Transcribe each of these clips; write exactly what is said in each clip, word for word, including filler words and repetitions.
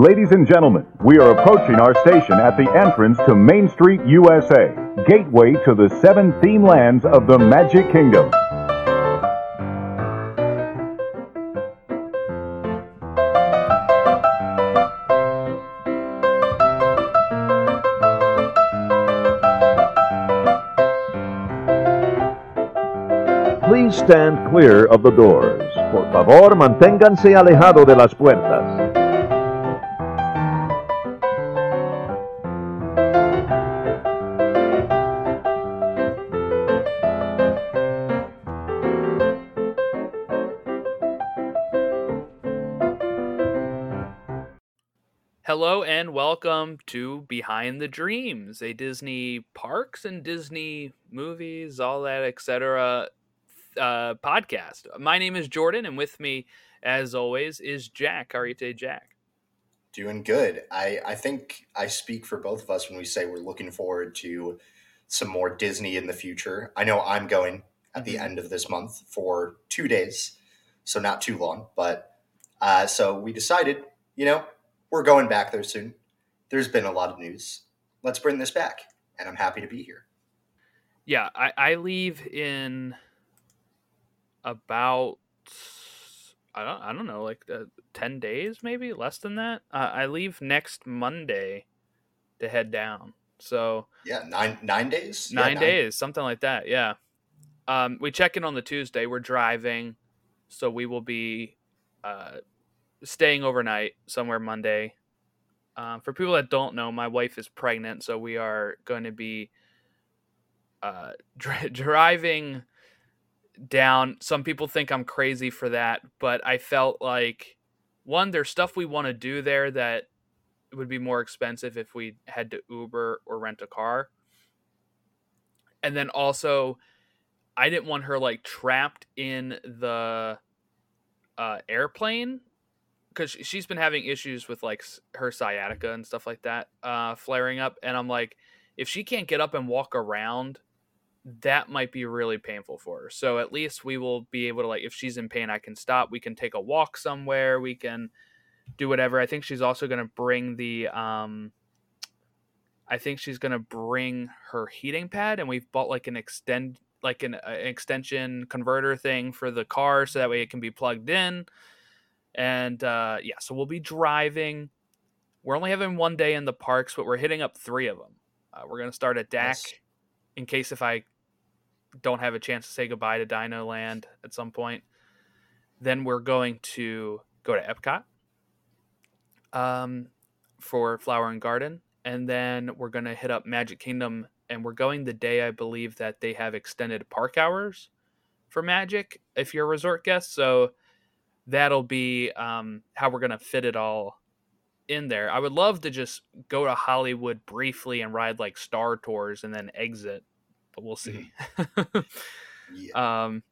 Ladies and gentlemen, we are approaching our station at the entrance to Main Street, U S A, gateway to the seven theme lands of the Magic Kingdom. Please stand clear of the doors. Por favor, manténganse alejado de las puertas. Hello and welcome to Behind the Dreams, a Disney parks and Disney movies, all that, et cetera uh, podcast. My name is Jordan, and with me, as always, is Jack. How are you today, Jack? Doing good. I, I think I speak for both of us when we say we're looking forward to some more Disney in the future. I know I'm going at the end of this month for two days, so not too long. But uh, so we decided, you know, we're going back there soon. There's been a lot of news. Let's bring this back, and I'm happy to be here. Yeah, I, I leave in about I don't I don't know like uh, ten days, maybe less than that. Uh, I leave next Monday to head down. So yeah, nine nine days. Nine, yeah, nine days, something like that. Yeah. Um, we check in on the Tuesday. We're driving, so we will be uh, staying overnight somewhere Monday. Um, for people that don't know, my wife is pregnant, so we are going to be uh, dri- driving down. Some people think I'm crazy for that, but I felt like, one, there's stuff we want to do there that it would be more expensive if we had to Uber or rent a car. And then also, I didn't want her like trapped in the uh, airplane, because she's been having issues with like her sciatica and stuff like that uh, flaring up. And I'm like, if she can't get up and walk around, that might be really painful for her. So at least we will be able to, like, if she's in pain, I can stop. We can take a walk somewhere. We can do whatever. I think she's also going to bring the, um, I think she's going to bring her heating pad, and we've bought like an extend, like an, an extension converter thing for the car, so that way it can be plugged in. And uh, yeah, so we'll be driving. We're only having one day in the parks, but we're hitting up three of them. Uh, we're going to start at D A C Yes. in case if I don't have a chance to say goodbye to Dino Land at some point. Then we're going to go to Epcot um, for Flower and Garden. And then we're going to hit up Magic Kingdom. And we're going the day, I believe, that they have extended park hours for Magic if you're a resort guest. So that'll be um, how we're going to fit it all in there. I would love to just go to Hollywood briefly and ride like Star Tours and then exit, but we'll see. Mm-hmm. yeah. um,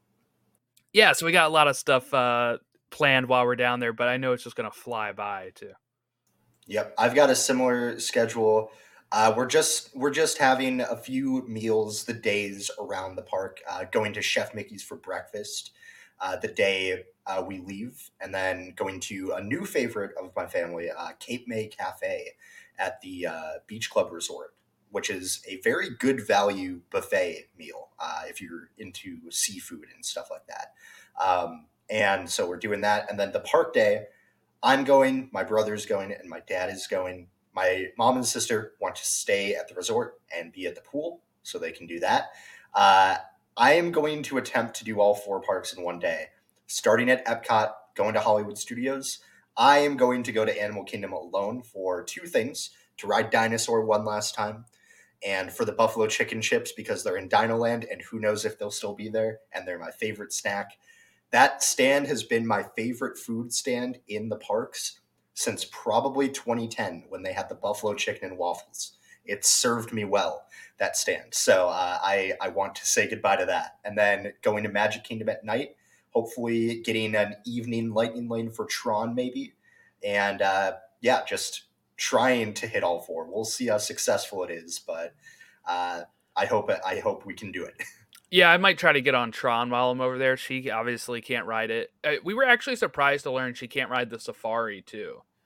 yeah, so we got a lot of stuff uh, planned while we're down there, but I know it's just going to fly by too. Yep, I've got a similar schedule. Uh, we're just we're just having a few meals the days around the park. Uh, going to Chef Mickey's for breakfast uh, the day uh, we leave, and then going to a new favorite of my family, uh, Cape May Cafe, at the uh, Beach Club Resort, which is a very good value buffet meal uh, if you're into seafood and stuff like that. Um, and so we're doing that, and then the park day. I'm going, my brother's going, and my dad is going. My mom and sister want to stay at the resort and be at the pool, so they can do that. Uh, I am going to attempt to do all four parks in one day. Starting at Epcot, going to Hollywood Studios. I am going to go to Animal Kingdom alone for two things: to ride Dinosaur one last time, and for the buffalo chicken chips, because they're in Dino Land, and who knows if they'll still be there, and they're my favorite snack. That stand has been my favorite food stand in the parks since probably twenty ten, when they had the buffalo chicken and waffles. It served me well, that stand. So uh, I, I want to say goodbye to that. And then going to Magic Kingdom at night, hopefully getting an evening lightning lane for Tron maybe. And uh, yeah, just trying to hit all four. We'll see how successful it is, but uh, I hope I hope we can do it. Yeah, I might try to get on Tron while I'm over there. She obviously can't ride it. Uh, we were actually surprised to learn she can't ride the Safari too.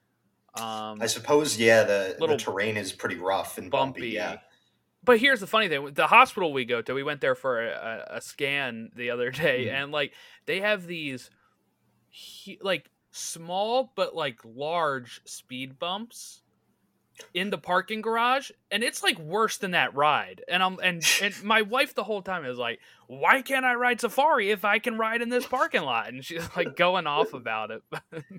Um, I suppose, yeah, the, the little terrain is pretty rough and bumpy, bumpy. yeah. But here's the funny thing: the hospital we go to, we went there for a, a scan the other day, Mhm. and like they have these hu- like small but like large speed bumps in the parking garage, and it's like worse than that ride. And I'm and and my wife the whole time is like, "Why can't I ride Safari if I can ride in this parking lot?" And she's like going off about it.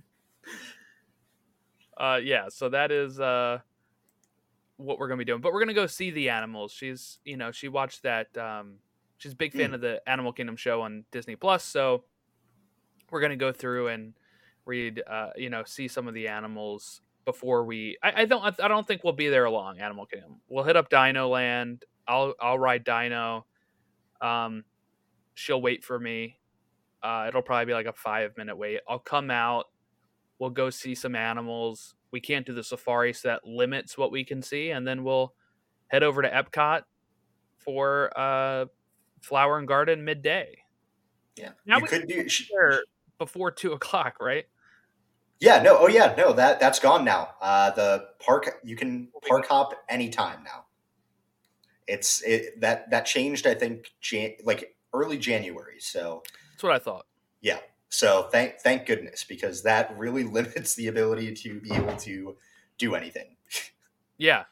uh, yeah, so that is uh what we're gonna be doing. But we're gonna go see the animals. She's you know she watched that. Um, she's a big fan Mm. of the Animal Kingdom show on Disney Plus, so we're gonna go through and read, uh, you know, see some of the animals before we. I, I don't. I don't think we'll be there long. Animal Kingdom. We'll hit up Dino Land. I'll I'll ride Dino. Um, she'll wait for me. Uh, it'll probably be like a five minute wait. I'll come out. We'll go see some animals. We can't do the safari, so that limits what we can see, and then we'll head over to Epcot for uh, Flower and Garden midday. Yeah. Now You we could do. can sh- get there before two o'clock, right? Yeah, no, oh yeah, no, that that's gone now. Uh, the park you can We'll be park hop anytime now. It's it that that changed, I think, Jan- like early January. So That's what I thought. yeah, so thank thank goodness, because that really limits the ability to be able to do anything. Yeah.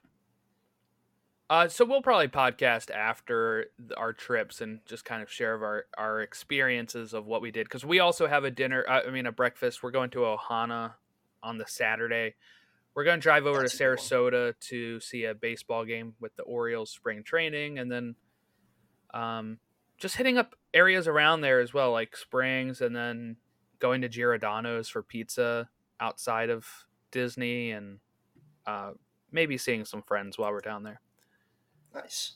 Uh, so we'll probably podcast after th- our trips and just kind of share of our, our experiences of what we did. Because we also have a dinner, uh, I mean, a breakfast. We're going to Ohana on the Saturday. We're going to drive over That's to a good one. Sarasota to see a baseball game with the Orioles spring training. And then um, just hitting up areas around there as well, like Springs, and then going to Giordano's for pizza outside of Disney, and uh, maybe seeing some friends while we're down there. Nice.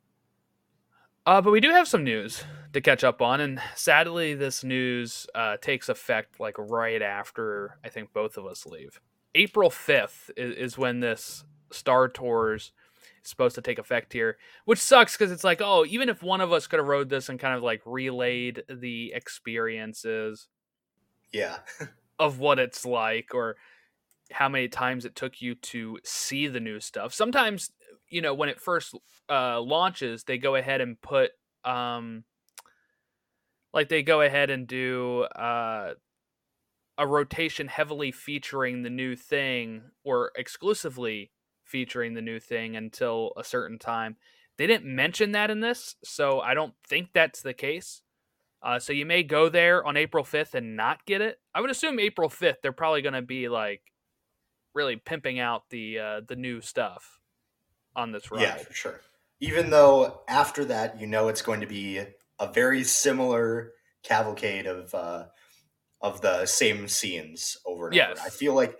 Uh, but we do have some news to catch up on, and sadly, this news uh, takes effect like right after I think both of us leave. April fifth is, is when this Star Tours is supposed to take effect here, which sucks because it's like, oh, even if one of us could have rode this and kind of like relayed the experiences Yeah. of what it's like, or how many times it took you to see the new stuff. Sometimes, you know, when it first uh, launches, they go ahead and put, um, like, they go ahead and do uh, a rotation heavily featuring the new thing or exclusively featuring the new thing until a certain time. They didn't mention that in this, so I don't think that's the case. Uh, so you may go there on April fifth and not get it. I would assume April fifth, they're probably going to be like really pimping out the uh, the new stuff on this Yeah, ride. for sure. Even though after that, you know, it's going to be a very similar cavalcade of uh, of the same scenes over and Yes. over. I feel like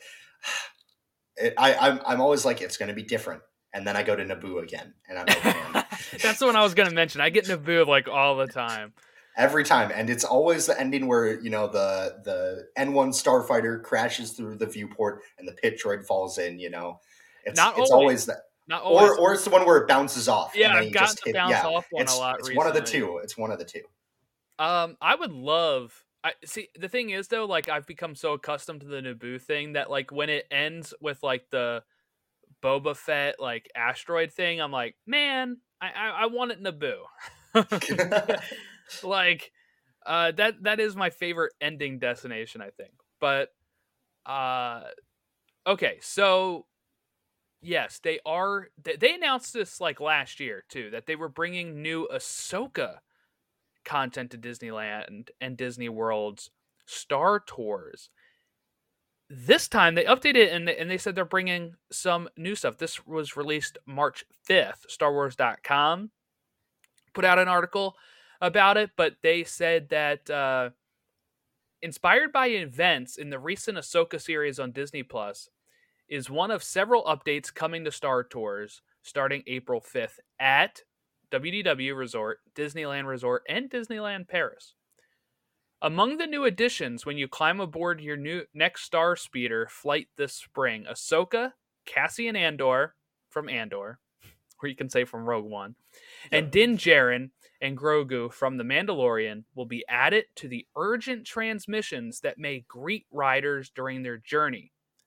it, I I'm I'm always like, it's going to be different, and then I go to Naboo again, and I'm like, man, That's the one I was going to mention. I get Naboo like all the time. every time, and it's always the ending where, you know, the the N one starfighter crashes through the viewport and the pit droid falls in. You know, it's Not it's always. always that. Not always. Or, or it's the one where it bounces off. Yeah, and then I've you gotten just the hit, bounce yeah, off one it's, a lot It's recently. one of the two. It's one of the two. Um, I would love. I see. The thing is, though, like I've become so accustomed to the Naboo thing that, like, when it ends with like the Boba Fett like asteroid thing, I'm like, man, I I, I want it Naboo. Like, uh, that that is my favorite ending destination, I think. But, uh, okay, so yes, they are. They, they announced this like last year too, that they were bringing new Ahsoka content to Disneyland and Disney World's Star Tours. This time they updated it and they, and they said they're bringing some new stuff. This was released March fifth. Star Wars dot com put out an article about it, but they said that uh, inspired by events in the recent Ahsoka series on Disney Plus is one of several updates coming to Star Tours starting April fifth at W D W Resort, Disneyland Resort, and Disneyland Paris. Among the new additions when you climb aboard your new next Star Speeder flight this spring, Ahsoka, Cassian Andor from Andor, or you can say from Rogue One, and Din Djarin and Grogu from The Mandalorian will be added to the urgent transmissions that may greet riders during their journey.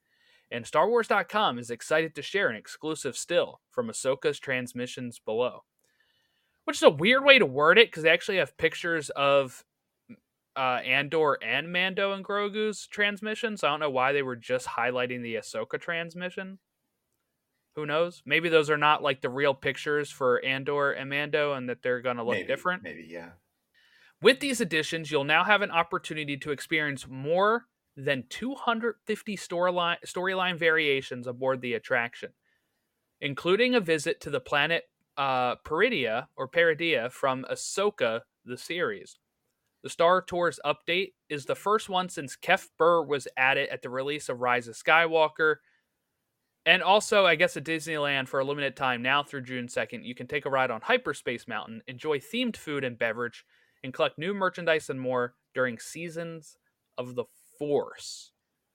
And Star Wars dot com is excited to share an exclusive still from Ahsoka's transmissions below. Which is a weird way to word it, because they actually have pictures of uh, Andor and Mando and Grogu's transmissions. I don't know why they were just highlighting the Ahsoka transmission. Who knows? Maybe those are not like the real pictures for Andor and Mando, and that they're going to look maybe, different. Maybe, yeah. With these additions, you'll now have an opportunity to experience more than two hundred fifty storyline storyline variations aboard the attraction, including a visit to the planet uh, Peridia or Peridia from Ahsoka, the series. The Star Tours update is the first one since Kef Bir was added at the release of Rise of Skywalker. And also, I guess at Disneyland for a limited time now through June second, you can take a ride on Hyperspace Mountain, enjoy themed food and beverage, and collect new merchandise and more during Seasons of the Force.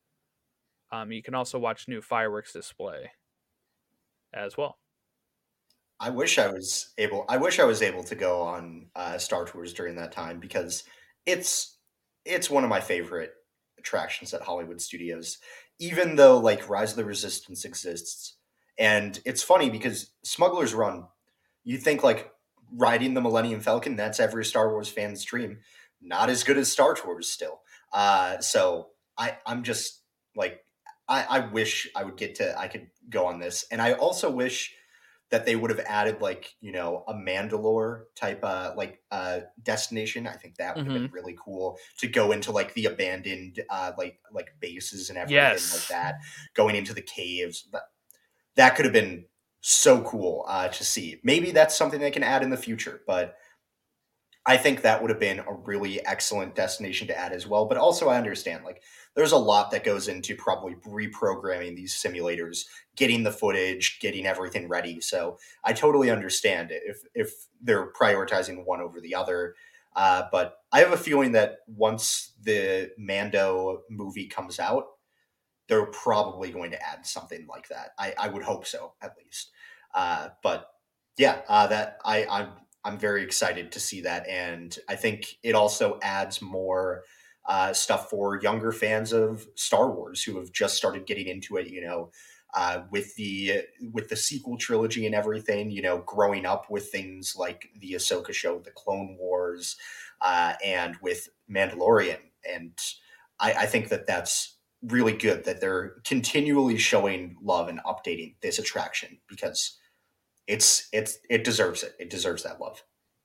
Um, you can also watch new fireworks display as well. I wish I was able. I wish I was able to go on uh, Star Tours during that time, because it's it's one of my favorite attractions at Hollywood Studios. Even though like Rise of the Resistance exists, and it's funny because Smuggler's Run, you think like riding the Millennium Falcon, that's every Star Wars fan's dream. Not as good as Star Tours still. Uh, so I I'm just like I, I wish I would get to I could go on this, and I also wish that they would have added like, you know, a Mandalore type uh like uh destination. I think that would have Mhm. been really cool to go into like the abandoned uh like like bases and everything Yes. like that, going into the caves. That, that could have been so cool uh to see. Maybe that's something they can add in the future, but I think that would have been a really excellent destination to add as well. But also, I understand like there's a lot that goes into probably reprogramming these simulators, getting the footage, getting everything ready. So I totally understand it if if they're prioritizing one over the other. Uh, but I have a feeling that once the Mando movie comes out, they're probably going to add something like that. I, I would hope so, at least. Uh, but yeah, uh, that I I'm I'm very excited to see that, and I think it also adds more uh, stuff for younger fans of Star Wars who have just started getting into it. You know, uh, with the with the sequel trilogy and everything. You know, growing up with things like the Ahsoka show, the Clone Wars, uh, and with Mandalorian, and I, I think that that's really good that they're continually showing love and updating this attraction, because it's it's it deserves it. It deserves that love.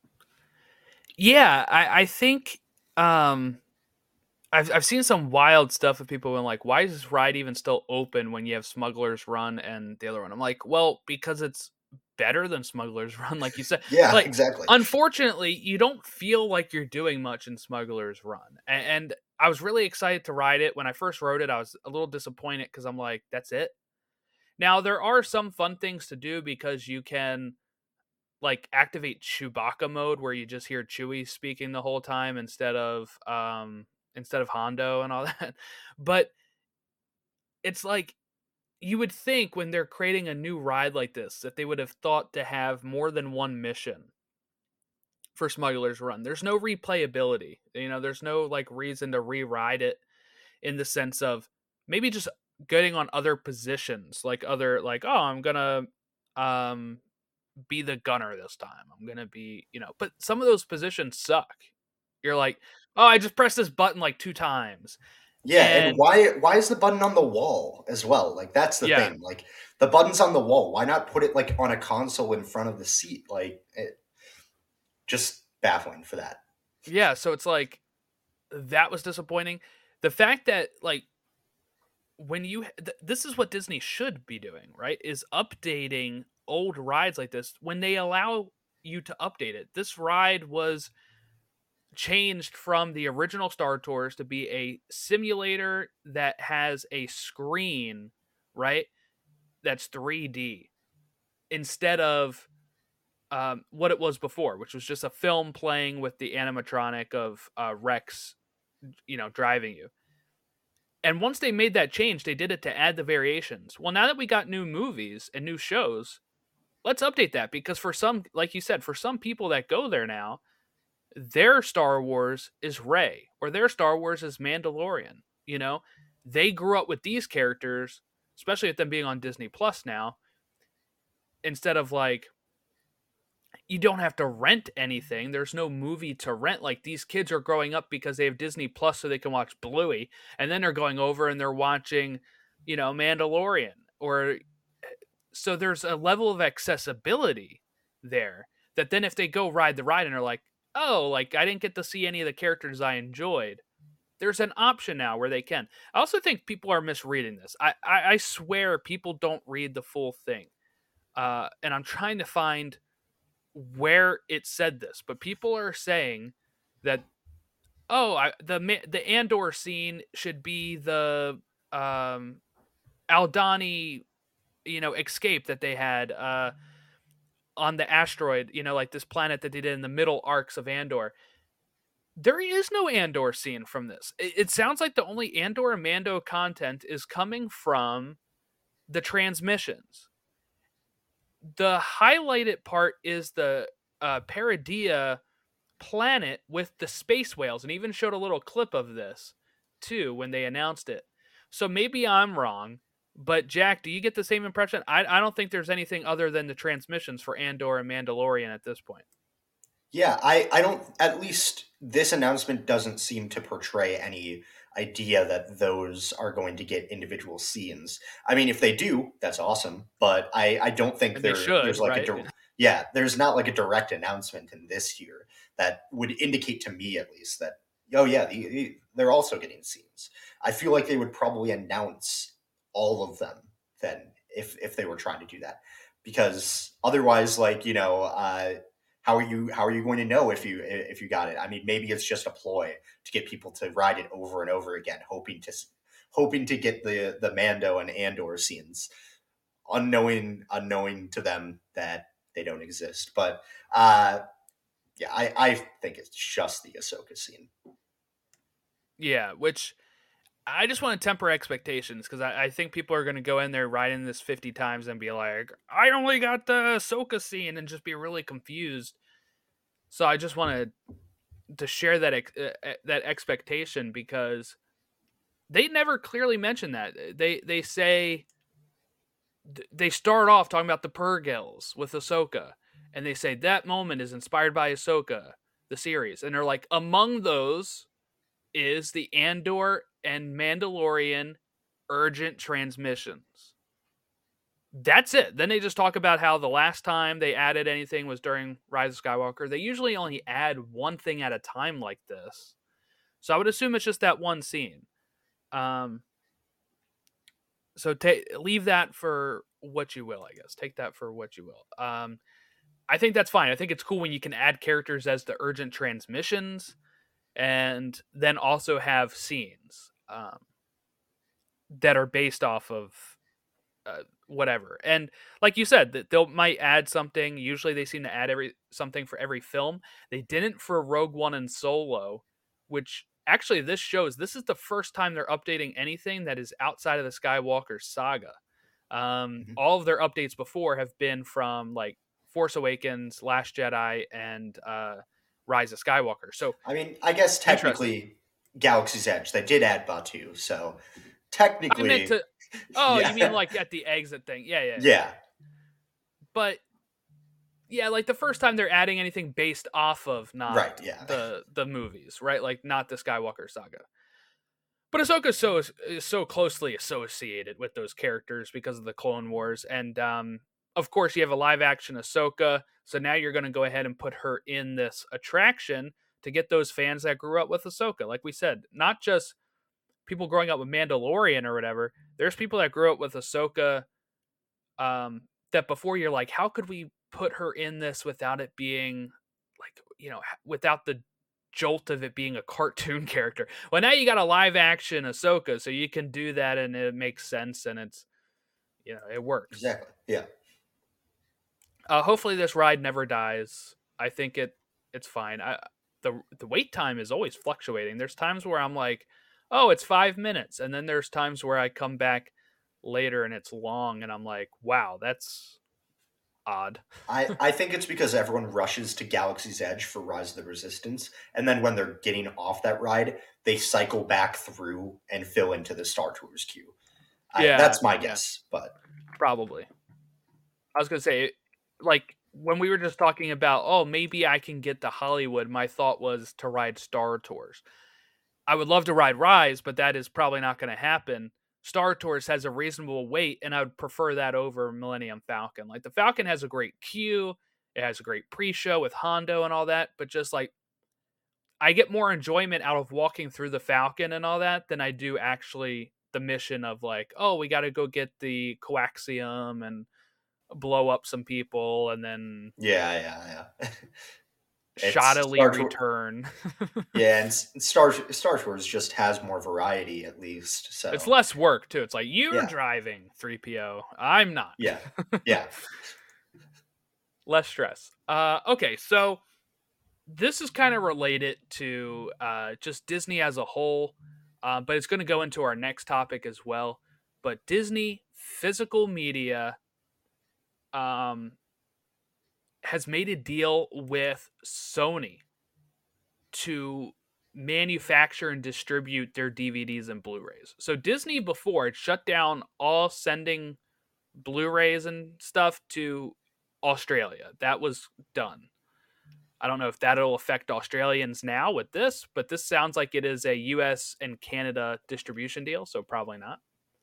Yeah, I, I think um, I've I've seen some wild stuff of people being like, "Why is this ride even still open when you have Smuggler's Run and the other one?" I'm like, "Well, because it's better than Smuggler's Run, like you said." Yeah, like, exactly. Unfortunately, you don't feel like you're doing much in Smuggler's Run, and, and I was really excited to ride it. When I first rode it, I was a little disappointed because I'm like, "That's it." Now there are some fun things to do because you can like activate Chewbacca mode where you just hear Chewie speaking the whole time instead of um instead of Hondo and all that. But it's like you would think when they're creating a new ride like this that they would have thought to have more than one mission for Smuggler's Run. There's no replayability. You know, there's no like reason to re-ride it in the sense of maybe just getting on other positions, like other like, oh, I'm gonna um be the gunner this time. I'm gonna be, you know, but some of those positions suck. You're like, oh, I just pressed this button like two times. Yeah, and, And why why is the button on the wall as well? Like that's the Yeah. thing. Like the button's on the wall. Why not put it like on a console in front of the seat? Like it, just baffling for that. yeah, so it's like that was disappointing. The fact that like when you th- this is what Disney should be doing, right? Is updating old rides like this when they allow you to update it. This ride was changed from the original Star Tours to be a simulator that has a screen, right? That's three D instead of um, what it was before, which was just a film playing with the animatronic of uh, Rex, you know, driving you. And once they made that change, they did it to add the variations. Well, now that we got new movies and new shows, let's update that, because for some, like you said, for some people that go there now, their Star Wars is Rey or their Star Wars is Mandalorian. You know, they grew up with these characters especially with them being on Disney Plus now, instead of like, you don't have to rent anything. There's no movie to rent. Like, these kids are growing up because they have Disney Plus so they can watch Bluey, and then they're going over and they're watching, you know, Mandalorian. Or so there's a level of accessibility there that then if they go ride the ride and are like, oh, like I didn't get to see any of the characters I enjoyed, there's an option now where they can. I also think people are misreading this. I, I, I swear people don't read the full thing. Uh, and I'm trying to find where it said this, but people are saying that, oh, I, the the Andor scene should be the um, Aldhani, you know, escape that they had uh, on the asteroid, you know, like this planet that they did in the middle arcs of Andor. There is no Andor scene from this. It, it sounds like the only Andor and Mando content is coming from the transmissions. The highlighted part is the uh, Paradia planet with the space whales, and even showed a little clip of this too when they announced it. So maybe I'm wrong, but Jack, do you get the same impression? I, I don't think there's anything other than the transmissions for Andor and Mandalorian at this point. Yeah, I, I don't, at least this announcement doesn't seem to portray any idea that those are going to get individual scenes. I mean, if they do, that's awesome, but I, I don't think there, should, there's like right? a, di- yeah, there's not like a direct announcement in this year that would indicate to me at least that, oh yeah, the, the, they're also getting scenes. I feel like they would probably announce all of them then if, if they were trying to do that, because otherwise, like, you know, uh, How are you? How are you going to know if you if you got it? I mean, maybe it's just a ploy to get people to ride it over and over again, hoping to hoping to get the the Mando and Andor scenes, unknowing unknowing to them that they don't exist. But uh, yeah, I, I think it's just the Ahsoka scene. Yeah, which I just want to temper expectations, because I, I think people are going to go in there riding this fifty times and be like, I only got the Ahsoka scene, and just be really confused. So I just wanted to share that uh, that expectation, because they never clearly mention that. They they say, they start off talking about the Purgils with Ahsoka, and they say that moment is inspired by Ahsoka, the series. And they're like, among those is the Andor and Mandalorian urgent transmissions. That's it. Then they just talk about how the last time they added anything was during Rise of Skywalker. They usually only add one thing at a time like this. So I would assume it's just that one scene. Um, so ta- leave that for what you will, I guess. Take that for what you will. Um, I think that's fine. I think it's cool when you can add characters as the urgent transmissions, and then also have scenes um, that are based off of uh, whatever. And like you said, that they'll might add something. Usually they seem to add every something for every film. They didn't for Rogue One and Solo, which actually this shows this is the first time they're updating anything that is outside of the Skywalker saga. Um, mm-hmm. All of their updates before have been from like Force Awakens, Last Jedi, and uh, Rise of Skywalker. So I mean, I guess technically Galaxy's Edge, they did add Batuu, so technically I meant to, oh yeah. You mean like at the exit thing. Yeah, yeah, yeah. Yeah. But yeah, like the first time they're adding anything based off of not right, yeah. the the movies, right? Like not the Skywalker saga. But Ahsoka is so is so closely associated with those characters because of the Clone Wars, and um of course, you have a live-action Ahsoka, so now you're going to go ahead and put her in this attraction to get those fans that grew up with Ahsoka. Like we said, not just people growing up with Mandalorian or whatever. There's people that grew up with Ahsoka um, that before you're like, how could we put her in this without it being, like, you know, without the jolt of it being a cartoon character? Well, now you got a live-action Ahsoka, so you can do that, and it makes sense, and it's, you know, it works. Exactly, yeah. Uh, hopefully this ride never dies. I think it it's fine. I, the the wait time is always fluctuating. There's times where I'm like, oh, it's five minutes. And then there's times where I come back later and it's long. And I'm like, wow, that's odd. I, I think it's because everyone rushes to Galaxy's Edge for Rise of the Resistance. And then when they're getting off that ride, they cycle back through and fill into the Star Tours queue. I, Yeah, that's my yeah. guess, but Probably. I was gonna say, like when we were just talking about, oh, maybe I can get to Hollywood. My thought was to ride Star Tours. I would love to ride Rise, but that is probably not going to happen. Star Tours has a reasonable wait, and I would prefer that over Millennium Falcon. Like the Falcon has a great queue, it has a great pre-show with Hondo and all that, but just like I get more enjoyment out of walking through the Falcon and all that than I do actually the mission of like, oh, we got to go get the coaxium and blow up some people and then yeah, yeah, yeah. shoddily Star Tour- return. yeah, and Star Star Tours just has more variety at least. So it's less work too. It's like you're yeah. driving three P O. I'm not. Yeah, yeah. Less stress. Uh, okay, so this is kind of related to uh, just Disney as a whole, uh, but it's going to go into our next topic as well. But Disney physical media um, has made a deal with Sony to manufacture and distribute their D V Ds and Blu-rays. So Disney before it shut down all sending Blu-rays and stuff to Australia. That was done. I don't know if that'll affect Australians now with this, but this sounds like it is a U S and Canada distribution deal, so probably not.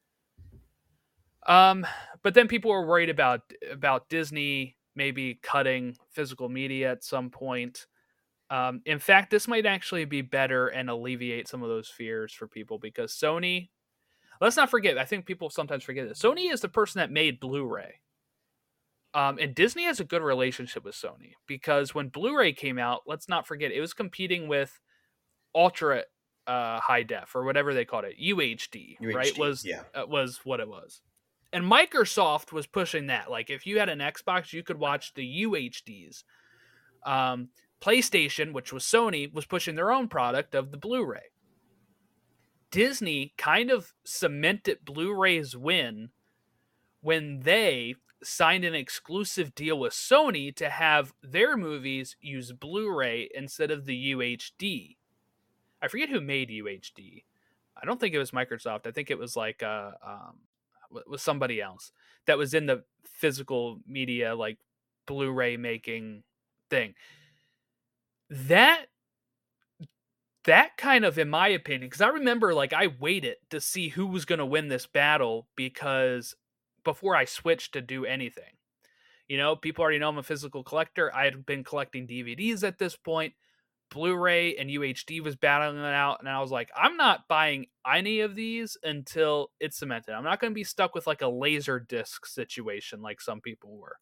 Um, but then people were worried about about Disney maybe cutting physical media at some point. Um, in fact, this might actually be better and alleviate some of those fears for people because Sony, let's not forget, I think people sometimes forget this. Sony is the person that made Blu-ray. Um, and Disney has a good relationship with Sony because when Blu-ray came out, let's not forget, it was competing with Ultra uh, High Def or whatever they called it, U H D, U H D, right? Was yeah. uh, was what it was. And Microsoft was pushing that. Like if you had an Xbox, you could watch the U H Ds. Um, PlayStation, which was Sony, was pushing their own product of the Blu-ray. Disney kind of cemented Blu-ray's win when they signed an exclusive deal with Sony to have their movies use Blu-ray instead of the U H D. I forget who made U H D. I don't think it was Microsoft. I think it was like uh, um, was somebody else that was in the physical media, like Blu-ray making thing. That that kind of, in my opinion, because I remember like I waited to see who was going to win this battle because before I switched to do anything. You know, people already know I'm a physical collector. I had been collecting D V Ds at this point. Blu-ray and U H D was battling it out, and I was like, I'm not buying any of these until it's cemented. I'm not going to be stuck with like a laser disc situation like some people were.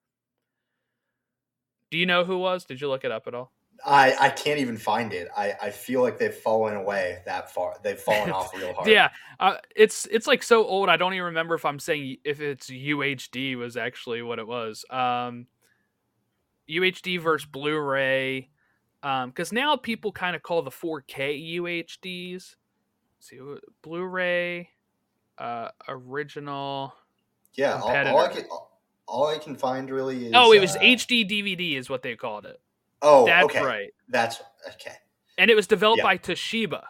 Do you know who it was? Did you look it up at all? I, I can't even find it. I, I feel like they've fallen away that far. They've fallen off real hard. Yeah, uh, it's it's like so old. I don't even remember if I'm saying if it's U H D was actually what it was. Um, U H D versus Blu-ray, because um, now people kind of call the four K U H Ds. Let's see, Blu-ray, uh, original. Yeah, all, all I can all I can find really is. Oh, it was uh, H D D V D is what they called it. Oh, that's okay. right. That's okay. And it was developed yeah. by Toshiba.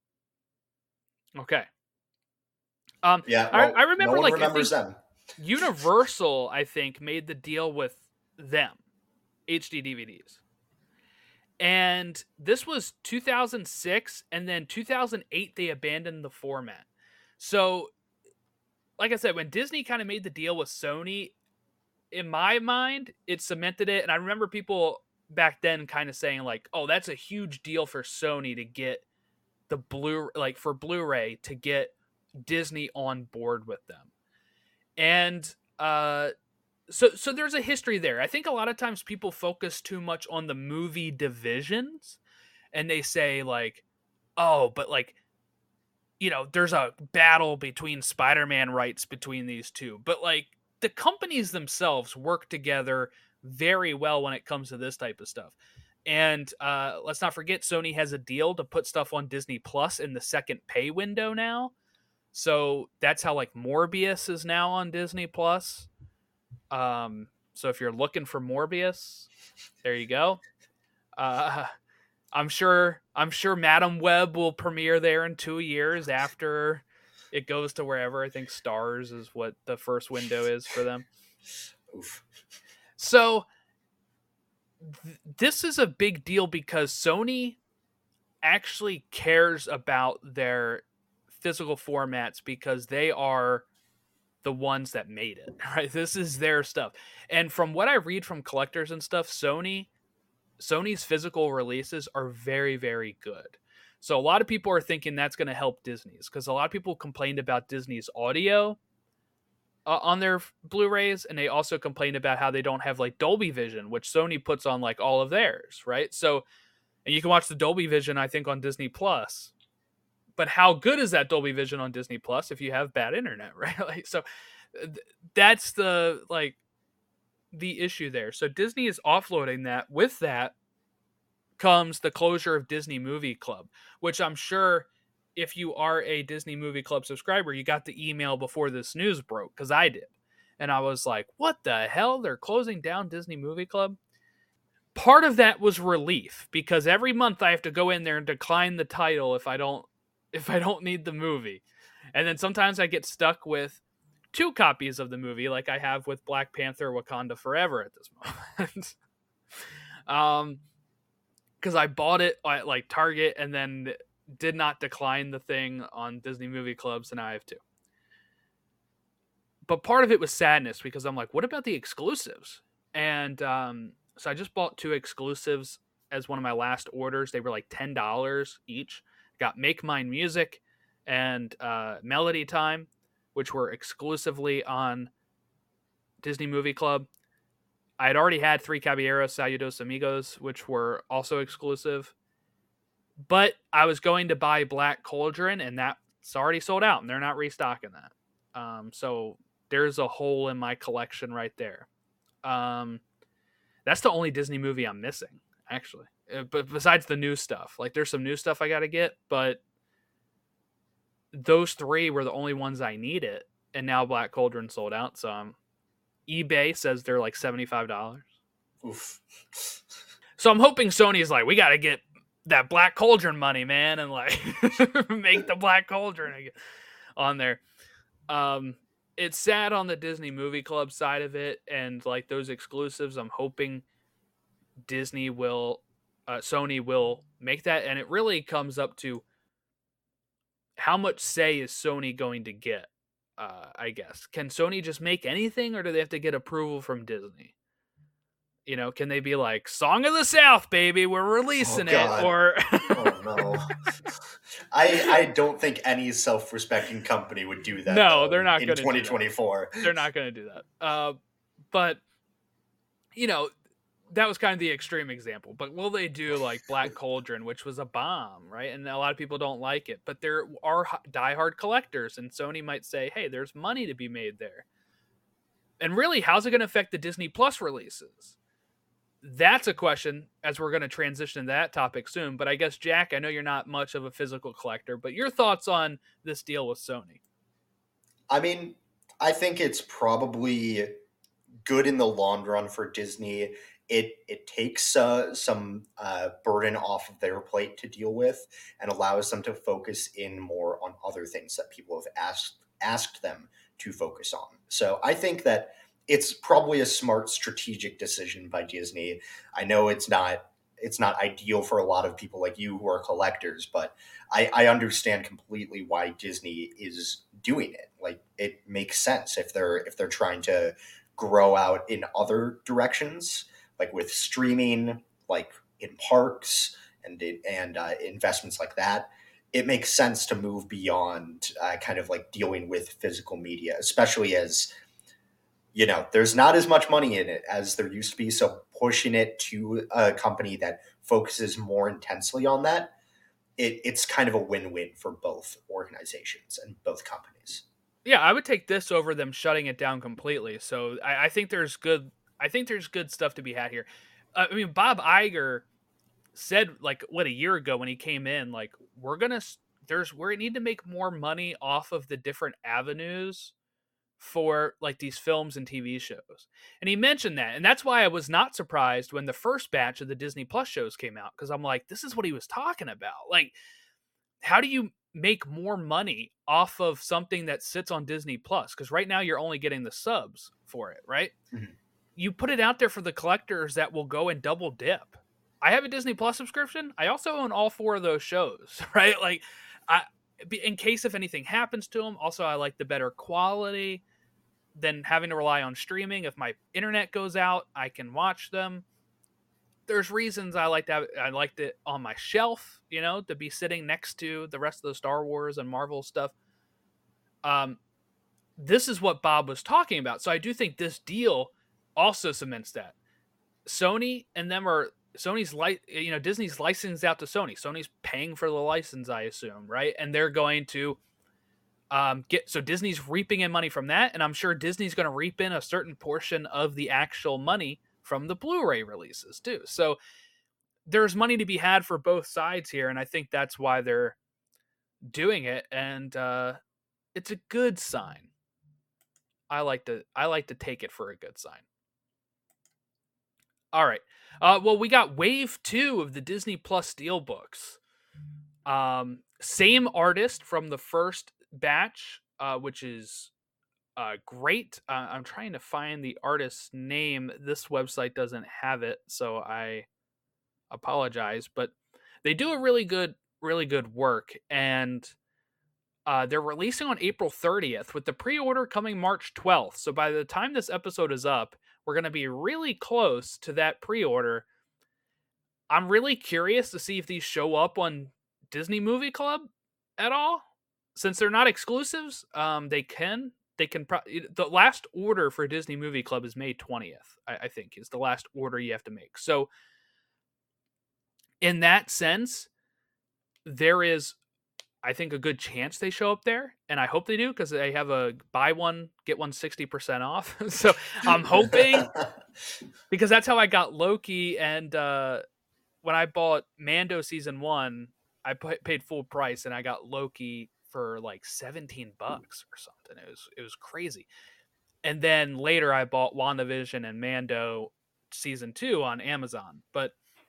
Okay. Um, yeah, well, I, I remember no one like remembers them. Universal, I think, made the deal with them, H D D V Ds. And this was two thousand six, and then two thousand eight they abandoned the format. So, like I said, when Disney kind of made the deal with Sony, in my mind, it cemented it. And I remember people back then kind of saying like, oh, that's a huge deal for Sony to get the Blu like for Blu-ray to get Disney on board with them. And uh so so there's a history there. I think a lot of times people focus too much on the movie divisions and they say like, oh, but like, you know, there's a battle between Spider-Man rights between these two. But like the companies themselves work together very well when it comes to this type of stuff. And uh, let's not forget, Sony has a deal to put stuff on Disney Plus in the second pay window now. So that's how like Morbius is now on Disney Plus. Um, so if you're looking for Morbius, there you go. Uh, I'm sure I'm sure Madam Web will premiere there in two years after it goes to wherever. I think stars is what the first window is for them. Oof. So th- this is a big deal because Sony actually cares about their physical formats because they are the ones that made it, right? This is their stuff. And from what I read from collectors and stuff, Sony Sony's physical releases are very, very good. So a lot of people are thinking that's going to help Disney's, because a lot of people complained about Disney's audio uh, on their Blu-rays, and they also complained about how they don't have like Dolby Vision, which Sony puts on like all of theirs, right? So, and you can watch the Dolby Vision, I think, on Disney Plus. But how good is that Dolby Vision on Disney Plus if you have bad internet, right? Like, so th- that's the like the issue there. So Disney is offloading that. With that comes the closure of Disney Movie Club, which I'm sure if you are a Disney Movie Club subscriber, you got the email before this news broke, because I did. And I was like, what the hell? They're closing down Disney Movie Club? Part of that was relief, because every month I have to go in there and decline the title if I don't if I don't need the movie. And then sometimes I get stuck with two copies of the movie, like I have with Black Panther Wakanda Forever at this moment. um, because I bought it at like Target and then did not decline the thing on Disney Movie Club, so now I have two. But part of it was sadness, because I'm like, what about the exclusives? And um, so I just bought two exclusives as one of my last orders. They were like ten dollars each. Got Make Mine Music and uh, Melody Time, which were exclusively on Disney Movie Club. I had already had Three Caballeros, Saludos Amigos, which were also exclusive. But I was going to buy Black Cauldron, and that's already sold out, and they're not restocking that. Um, so there's a hole in my collection right there. Um, that's the only Disney movie I'm missing, actually. But besides the new stuff, like there's some new stuff I got to get, but those three were the only ones I needed. And now Black Cauldron sold out. So um, eBay says they're like seventy-five dollars. Oof. So I'm hoping Sony's like, we got to get that Black Cauldron money, man. And like make the Black Cauldron again on there. Um, it's sad on the Disney Movie Club side of it. And like those exclusives, I'm hoping Disney will, Uh, Sony will make that, and it really comes up to how much say is Sony going to get, uh, I guess. Can Sony just make anything, or do they have to get approval from Disney? You know, can they be like, Song of the South, baby, we're releasing oh, it, or... oh, no. I I don't think any self-respecting company would do that. No, though, they're not in going to twenty twenty-four. They're not going to do that. Uh, but, you know, that was kind of the extreme example, but will they do like Black Cauldron, which was a bomb, right? And a lot of people don't like it, but there are diehard collectors, and Sony might say, hey, there's money to be made there. And really, how's it going to affect the Disney Plus releases? That's a question, as we're going to transition to that topic soon. But I guess, Jack, I know you're not much of a physical collector, but your thoughts on this deal with Sony? I mean, I think it's probably good in the long run for Disney. It it takes uh, some uh, burden off of their plate to deal with, and allows them to focus in more on other things that people have asked asked them to focus on. So I think that it's probably a smart strategic decision by Disney. I know it's not it's not ideal for a lot of people like you who are collectors, but I, I understand completely why Disney is doing it. Like, it makes sense if they're if they're trying to grow out in other directions, like with streaming, like in parks and and uh, investments like that. It makes sense to move beyond uh, kind of like dealing with physical media, especially as, you know, there's not as much money in it as there used to be. So pushing it to a company that focuses more intensely on that, it, it's kind of a win-win for both organizations and both companies. Yeah, I would take this over them shutting it down completely. So I, I think there's good. I think there's good stuff to be had here. Uh, I mean, Bob Iger said, like, what, a year ago when he came in, like, we're gonna there's we need to make more money off of the different avenues for like these films and T V shows. And he mentioned that, and that's why I was not surprised when the first batch of the Disney Plus shows came out, because I'm like, this is what he was talking about. Like, how do you make more money off of something that sits on Disney Plus? Because right now you're only getting the subs for it, right? Mhm. You put it out there for the collectors that will go and double dip. I have a Disney Plus subscription. I also own all four of those shows, right? Like, I, in case if anything happens to them. Also, I like the better quality than having to rely on streaming. If my internet goes out, I can watch them. There's reasons I like that. I liked it on my shelf, you know, to be sitting next to the rest of the Star Wars and Marvel stuff. Um, this is what Bob was talking about. So I do think this deal also cements that. Sony and them are Sony's li- you know, Disney's licensed out to Sony. Sony's paying for the license, I assume, right? And they're going to um, get so Disney's reaping in money from that, and I'm sure Disney's going to reap in a certain portion of the actual money from the Blu-ray releases too. So there's money to be had for both sides here, and I think that's why they're doing it, and uh, it's a good sign. I like to I like to take it for a good sign. All right. Uh, well, we got wave two of the Disney Plus Steelbooks. Um, same artist from the first batch, uh, which is uh, great. Uh, I'm trying to find the artist's name. This website doesn't have it, so I apologize. But they do a really good, really good work, and uh, they're releasing on April thirtieth with the pre-order coming March twelfth. So by the time this episode is up, we're going to be really close to that pre-order. I'm really curious to see if these show up on Disney Movie Club at all. Since they're not exclusives, um, they can. They can. Pro- the last order for Disney Movie Club is May twentieth, I, I think, is the last order you have to make. So, in that sense, there is, I think, a good chance they show up there, and I hope they do because they have a buy one get one sixty percent off. So I'm hoping, because that's how I got Loki, and uh, when I bought Mando season one, I put, paid full price, and I got Loki for like seventeen bucks or something. It was it was crazy. And then later I bought WandaVision and Mando season two on Amazon, but.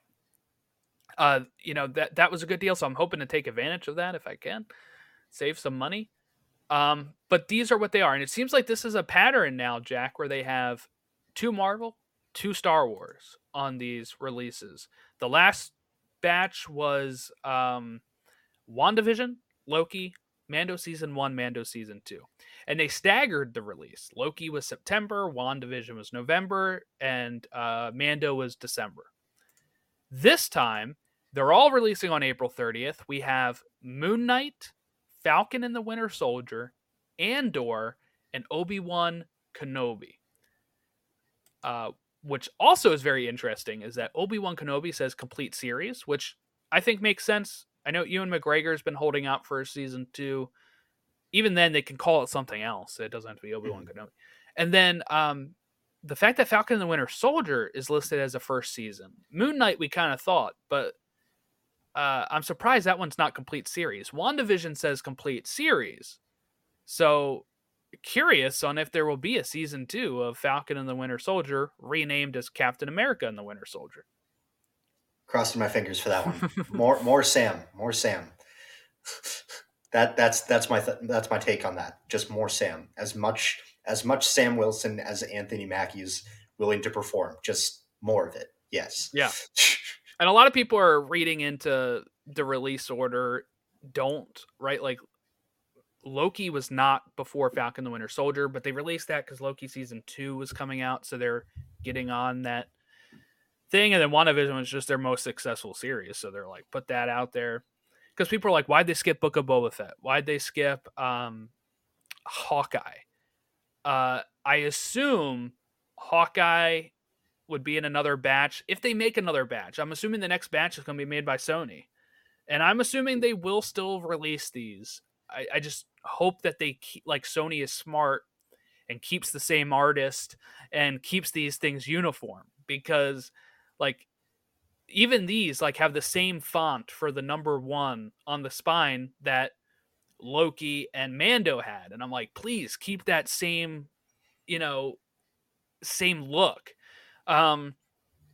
Uh, you know, that that was a good deal, so I'm hoping to take advantage of that if I can, save some money. Um, but these are what they are, and it seems like this is a pattern now, Jack, where they have two Marvel, two Star Wars on these releases. The last batch was um, WandaVision, Loki, Mando season one, Mando season two, and they staggered the release. Loki was September, WandaVision was November, and uh, Mando was December. This time, they're all releasing on April thirtieth. We have Moon Knight, Falcon and the Winter Soldier, Andor, and Obi-Wan Kenobi. Uh, which also is very interesting is that Obi-Wan Kenobi says complete series, which I think makes sense. I know Ewan McGregor's been holding out for season two. Even then, they can call it something else. It doesn't have to be Obi-Wan mm-hmm. Kenobi. And then um, the fact that Falcon and the Winter Soldier is listed as a first season. Moon Knight, we kind of thought, but uh, I'm surprised that one's not complete series. WandaVision says complete series. So curious on if there will be a season two of Falcon and the Winter Soldier renamed as Captain America and the Winter Soldier. Crossing my fingers for that one. More, more Sam, more Sam. That that's that's my th- that's my take on that. Just more Sam. As much as much Sam Wilson as Anthony Mackie is willing to perform. Just more of it. Yes. Yeah. And a lot of people are reading into the release order. Don't, right? Like Loki was not before Falcon the Winter Soldier, but they released that because Loki season two was coming out, so they're getting on that thing. And then WandaVision was just their most successful series, so they're like, put that out there. Because people are like, why'd they skip Book of Boba Fett? Why'd they skip um, Hawkeye? Uh, I assume Hawkeye would be in another batch. If they make another batch, I'm assuming the next batch is going to be made by Sony. And I'm assuming they will still release these. I, I just hope that they keep, like Sony is smart and keeps the same artist and keeps these things uniform. Because like even these like have the same font for the number one on the spine that Loki and Mando had. And I'm like, please keep that same, you know, same look. Um,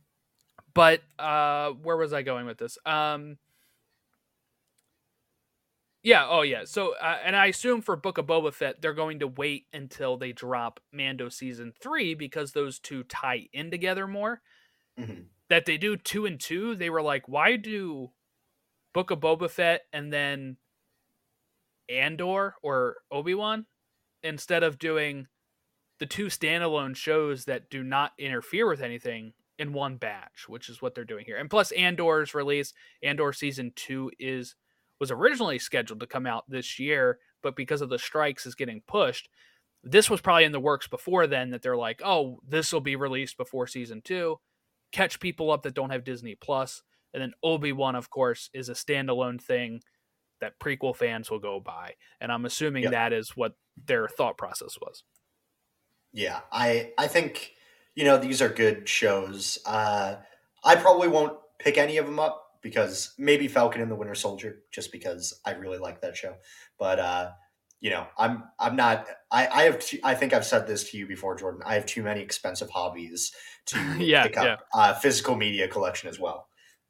but uh, where was I going with this? Um, Yeah, oh yeah. So, uh, and I assume for Book of Boba Fett, they're going to wait until they drop Mando season three because those two tie in together more. Mhm. That they do two and two, they were like, why do Book of Boba Fett and then Andor or Obi-Wan instead of doing the two standalone shows that do not interfere with anything in one batch, which is what they're doing here. And plus Andor's release, Andor season two is was originally scheduled to come out this year, but because of the strikes is getting pushed. This was probably in the works before then that they're like, "Oh, this will be released before season two. Catch people up that don't have Disney Plus." And then Obi-Wan, of course, is a standalone thing that prequel fans will go buy. And I'm assuming Yep. that is what their thought process was. Yeah, I I think you know these are good shows. Uh, I probably won't pick any of them up because maybe Falcon and the Winter Soldier, just because I really like that show. But uh, you know, I'm I'm not. I I have. Too, I think I've said this to you before, Jordan. I have too many expensive hobbies to Yeah, pick up yeah. uh, physical media collection as well.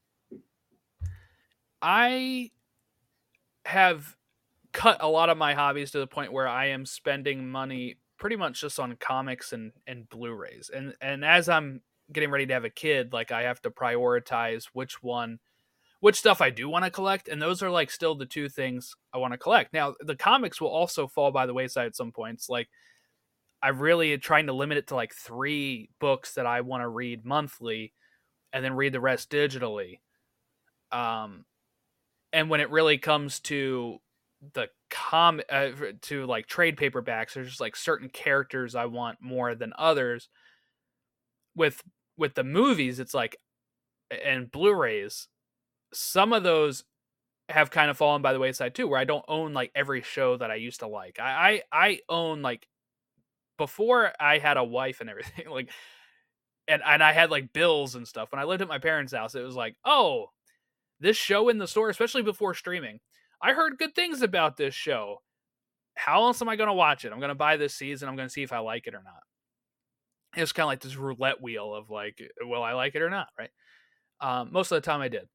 I have cut a lot of my hobbies to the point where I am spending money pretty much just on comics and, and Blu-rays. And and as I'm getting ready to have a kid, like I have to prioritize which one which stuff I do want to collect, and those are like still the two things I want to collect. Now, the comics will also fall by the wayside at some points. Like I'm really trying to limit it to like three books that I want to read monthly and then read the rest digitally. Um and when it really comes to the com uh, to like trade paperbacks, there's just like certain characters I want more than others. With with the movies, it's like and Blu-rays, some of those have kind of fallen by the wayside too, where I don't own like every show that I used to like. I I, I own like before I had a wife and everything, like and and I had like bills and stuff. When I lived at my parents' house, it was like, oh, this show in the store, especially before streaming. I heard good things about this show. How else am I going to watch it? I'm going to buy this season. I'm going to see if I like it or not. It's kind of like this roulette wheel of like, will I like it or not? Right. Um, most of the time I did.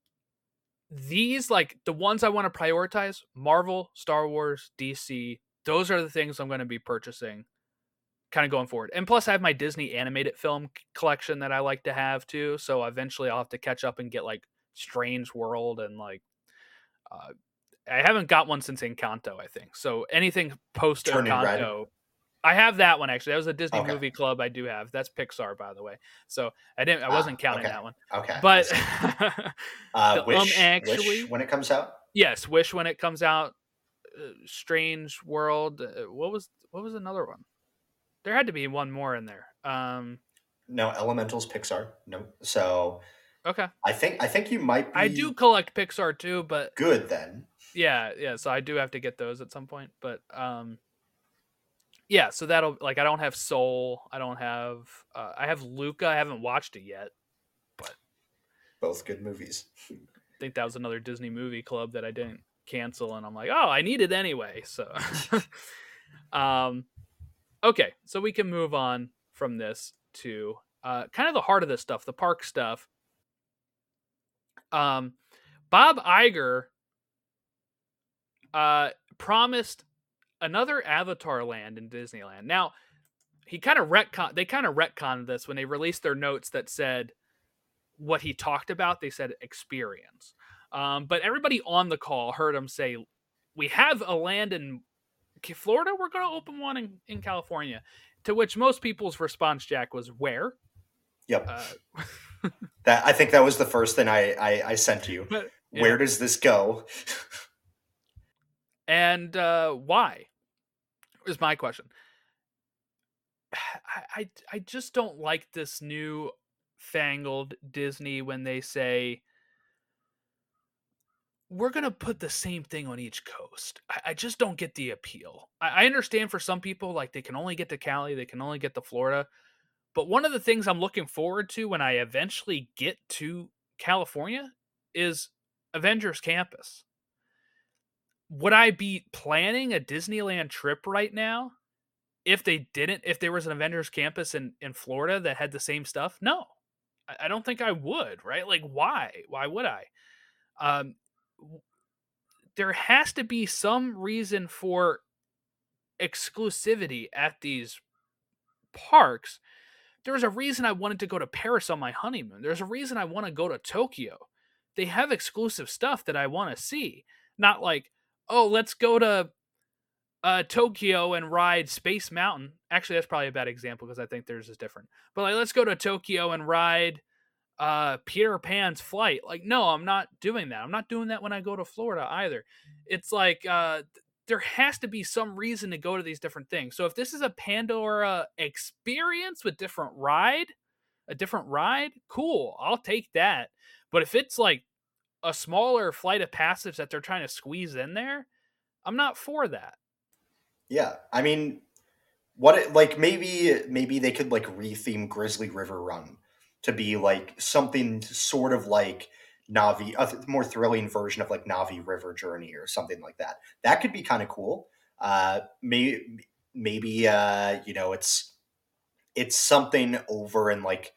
These, like the ones I want to prioritize, Marvel, Star Wars, D C, those are the things I'm going to be purchasing kind of going forward. And plus I have my Disney animated film collection that I like to have too. So eventually I'll have to catch up and get like Strange World and like, uh, I haven't got one since Encanto, I think. So anything post Encanto, I have that one actually. That was a Disney Okay. movie club I do have. That's Pixar, by the way. So I didn't, I wasn't ah, counting okay. that one. Okay. But uh, the, Wish, um, actually, Wish when it comes out. Yes, Wish when it comes out. Uh, Strange World. Uh, what was what was another one? There had to be one more in there. Um, no, Elemental's Pixar. No, so okay. I think I think you might be. I do collect Pixar too, but good then. Yeah, yeah. So I do have to get those at some point, but um, yeah. So that'll like I don't have Soul. I don't have. Uh, I have Luca. I haven't watched it yet, but both good movies. I think that was another Disney movie club that I didn't cancel, and I'm like, oh, I need it anyway. So, um, okay, so we can move on from this to uh, kind of the heart of this stuff, the park stuff. Um, Bob Iger uh, promised another Avatar land in Disneyland. Now, he kind of retcon. They kind of retconned this when they released their notes that said what he talked about. They said experience, um, but everybody on the call heard him say, "We have a land in Florida. We're going to open one in, in California." To which most people's response, Jack, was where. Yep. Uh, that I think that was the first thing I I, I sent you. But, yeah. Where does this go? And uh, why? Is my question. I, I I just don't like this new fangled Disney when they say we're gonna put the same thing on each coast. I, I just don't get the appeal. I, I understand for some people, like they can only get to Cali, they can only get to Florida. But one of the things I'm looking forward to when I eventually get to California is Avengers Campus. Would I be planning a Disneyland trip right now if they didn't, if there was an Avengers Campus in, in Florida that had the same stuff? No, I, I don't think I would, right? Like, why? Why would I? Um, there has to be some reason for exclusivity at these parks. There's a reason I wanted to go to Paris on my honeymoon. There's a reason I want to go to Tokyo. They have exclusive stuff that I want to see. Not like, oh, let's go to uh, Tokyo and ride Space Mountain. Actually, that's probably a bad example because I think theirs is different. But like, let's go to Tokyo and ride uh, Peter Pan's flight. Like, no, I'm not doing that. I'm not doing that when I go to Florida either. It's like, uh, there has to be some reason to go to these different things. So if this is a Pandora experience with different ride, a different ride, cool, I'll take that. But if it's like a smaller flight of passage that they're trying to squeeze in there, I'm not for that. Yeah, I mean, what it, like maybe maybe they could like retheme Grizzly River Run to be like something sort of like Navi, a th- more thrilling version of like Navi River Journey or something like that. That could be kind of cool. Uh, maybe maybe uh, you know it's it's something over in like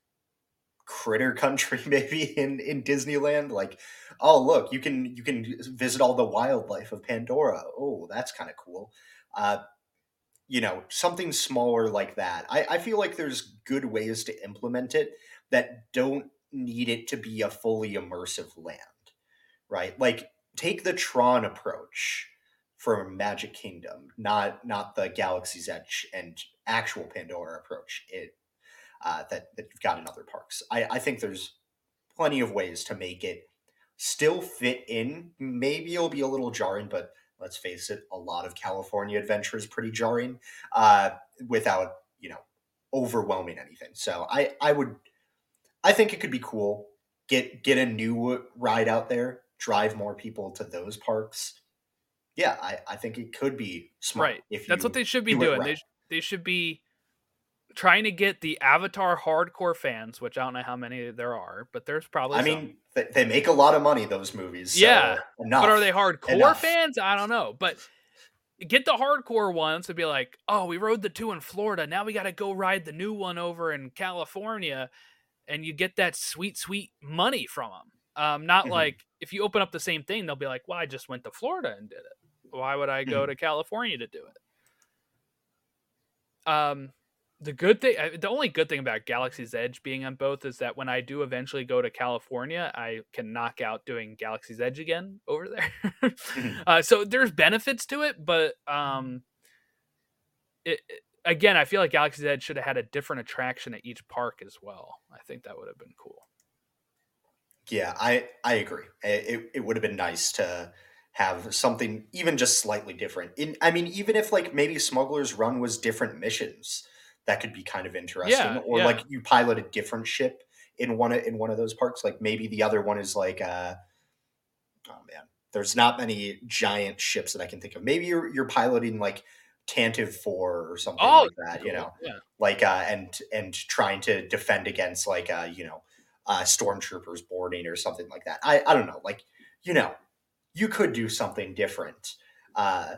Critter Country, maybe in in Disneyland. Like, oh look, you can you can visit all the wildlife of Pandora. Oh, that's kind of cool. Uh, you know, something smaller like that. I, I feel like there's good ways to implement it that don't need it to be a fully immersive land, right? Like take the Tron approach for Magic Kingdom, not not the Galaxy's Edge and actual Pandora approach it uh, that, that you've got in other parks. I, I think there's plenty of ways to make it still fit in. Maybe it'll be a little jarring, but let's face it, a lot of California Adventure is pretty jarring uh, without, you know, overwhelming anything. So I, I would, I think it could be cool. Get get a new ride out there, drive more people to those parks. Yeah, I, I think it could be smart. Right. If That's you what they should be do it doing. right. They, sh- they should be trying to get the Avatar hardcore fans, which I don't know how many there are, but there's probably I some. mean, they, they make a lot of money, those movies. So Yeah, enough. but are they hardcore Enough. fans? I don't know. But get the hardcore ones to be like, oh, we rode the two in Florida. Now we got to go ride the new one over in California. And you get that sweet, sweet money from them. Um, not Mhm. like if you open up the same thing, they'll be like, well, I just went to Florida and did it. Why would I go Mhm. to California to do it? Um, the good thing, the only good thing about Galaxy's Edge being on both is that when I do eventually go to California, I can knock out doing Galaxy's Edge again over there. Mhm. uh, so there's benefits to it, but um, it, it- again, I feel like Galaxy's Edge should have had a different attraction at each park as well. I think that would have been cool. Yeah, I I agree. It it would have been nice to have something even just slightly different. In I mean, even if like maybe Smuggler's Run was different missions, that could be kind of interesting. Yeah, Or yeah. like you pilot a different ship in one of, in one of those parks. Like maybe the other one is like uh oh man, there's not many giant ships that I can think of. Maybe you're you're piloting like Tantive four or something Oh, like that. You cool. know, Yeah. like uh and and trying to defend against like uh you know uh stormtroopers boarding or something like that. I I don't know, like you know you could do something different, uh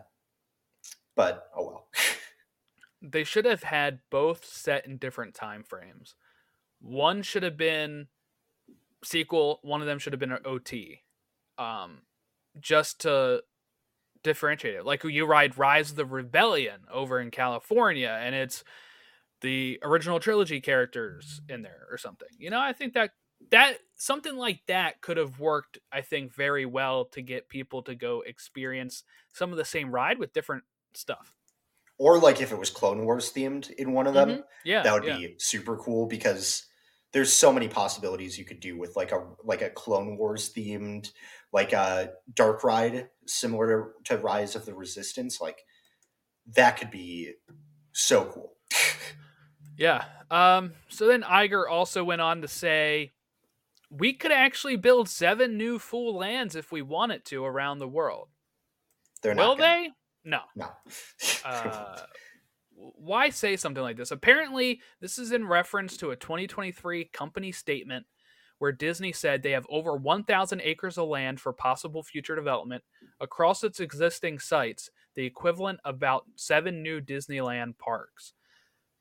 but oh well. They should have had both set in different time frames. One should have been sequel, one of them should have been an O T. Um, just to differentiate it. Like you ride Rise of the Rebellion over in California and it's the original trilogy characters in there or something. You know, I think that that something like that could have worked, I think, very well to get people to go experience some of the same ride with different stuff. Or like if it was Clone Wars themed in one of them, Mhm. Yeah, that would yeah. be super cool because there's so many possibilities you could do with like a like a Clone Wars themed like a dark ride similar to, to Rise of the Resistance. Like that could be so cool. Yeah. Um, so then Iger also went on to say, we could actually build seven new full lands if we wanted to around the world. They're Will not gonna, they? No. No. Uh, why say something like this? Apparently, this is in reference to a twenty twenty-three company statement where Disney said they have over one thousand acres of land for possible future development across its existing sites, the equivalent of about seven new Disneyland parks.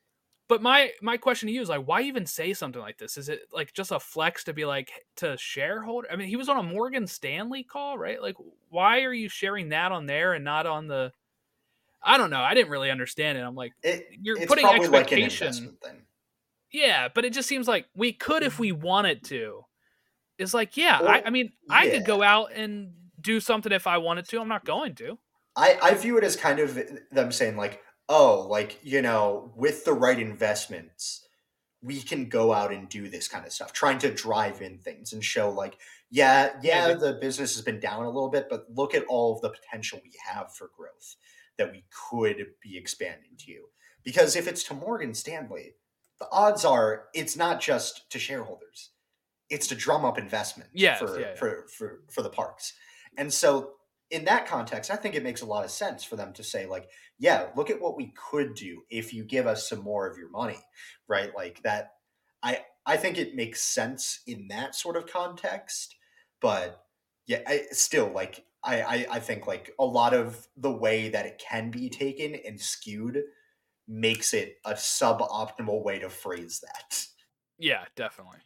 But my my question to you is like, why even say something like this? Is it like just a flex to be like to shareholder? I mean, he was on a Morgan Stanley call, right? Like, why are you sharing that on there and not on the? I don't know. I didn't really understand it. I'm like, It, you're it's putting probably like an expectation. investment thing. Yeah, but it just seems like we could if we wanted to. It's like, yeah, I, Well, I mean, I yeah. could go out and do something if I wanted to. I'm not going to. I, I view it as kind of them saying like, oh, like, you know, with the right investments, we can go out and do this kind of stuff, trying to drive in things and show like, yeah, yeah, Yeah, the business has been down a little bit, but look at all of the potential we have for growth that we could be expanding to. Because if it's to Morgan Stanley, the odds are it's not just to shareholders. It's to drum up investment Yes, for, yeah, yeah. for, for, for the parks. And so in that context, I think it makes a lot of sense for them to say like, yeah, look at what we could do if you give us some more of your money, right? Like that. I, I think it makes sense in that sort of context, but yeah, I still like, I, I, I think like a lot of the way that it can be taken and skewed makes it a suboptimal way to phrase that. Yeah, definitely.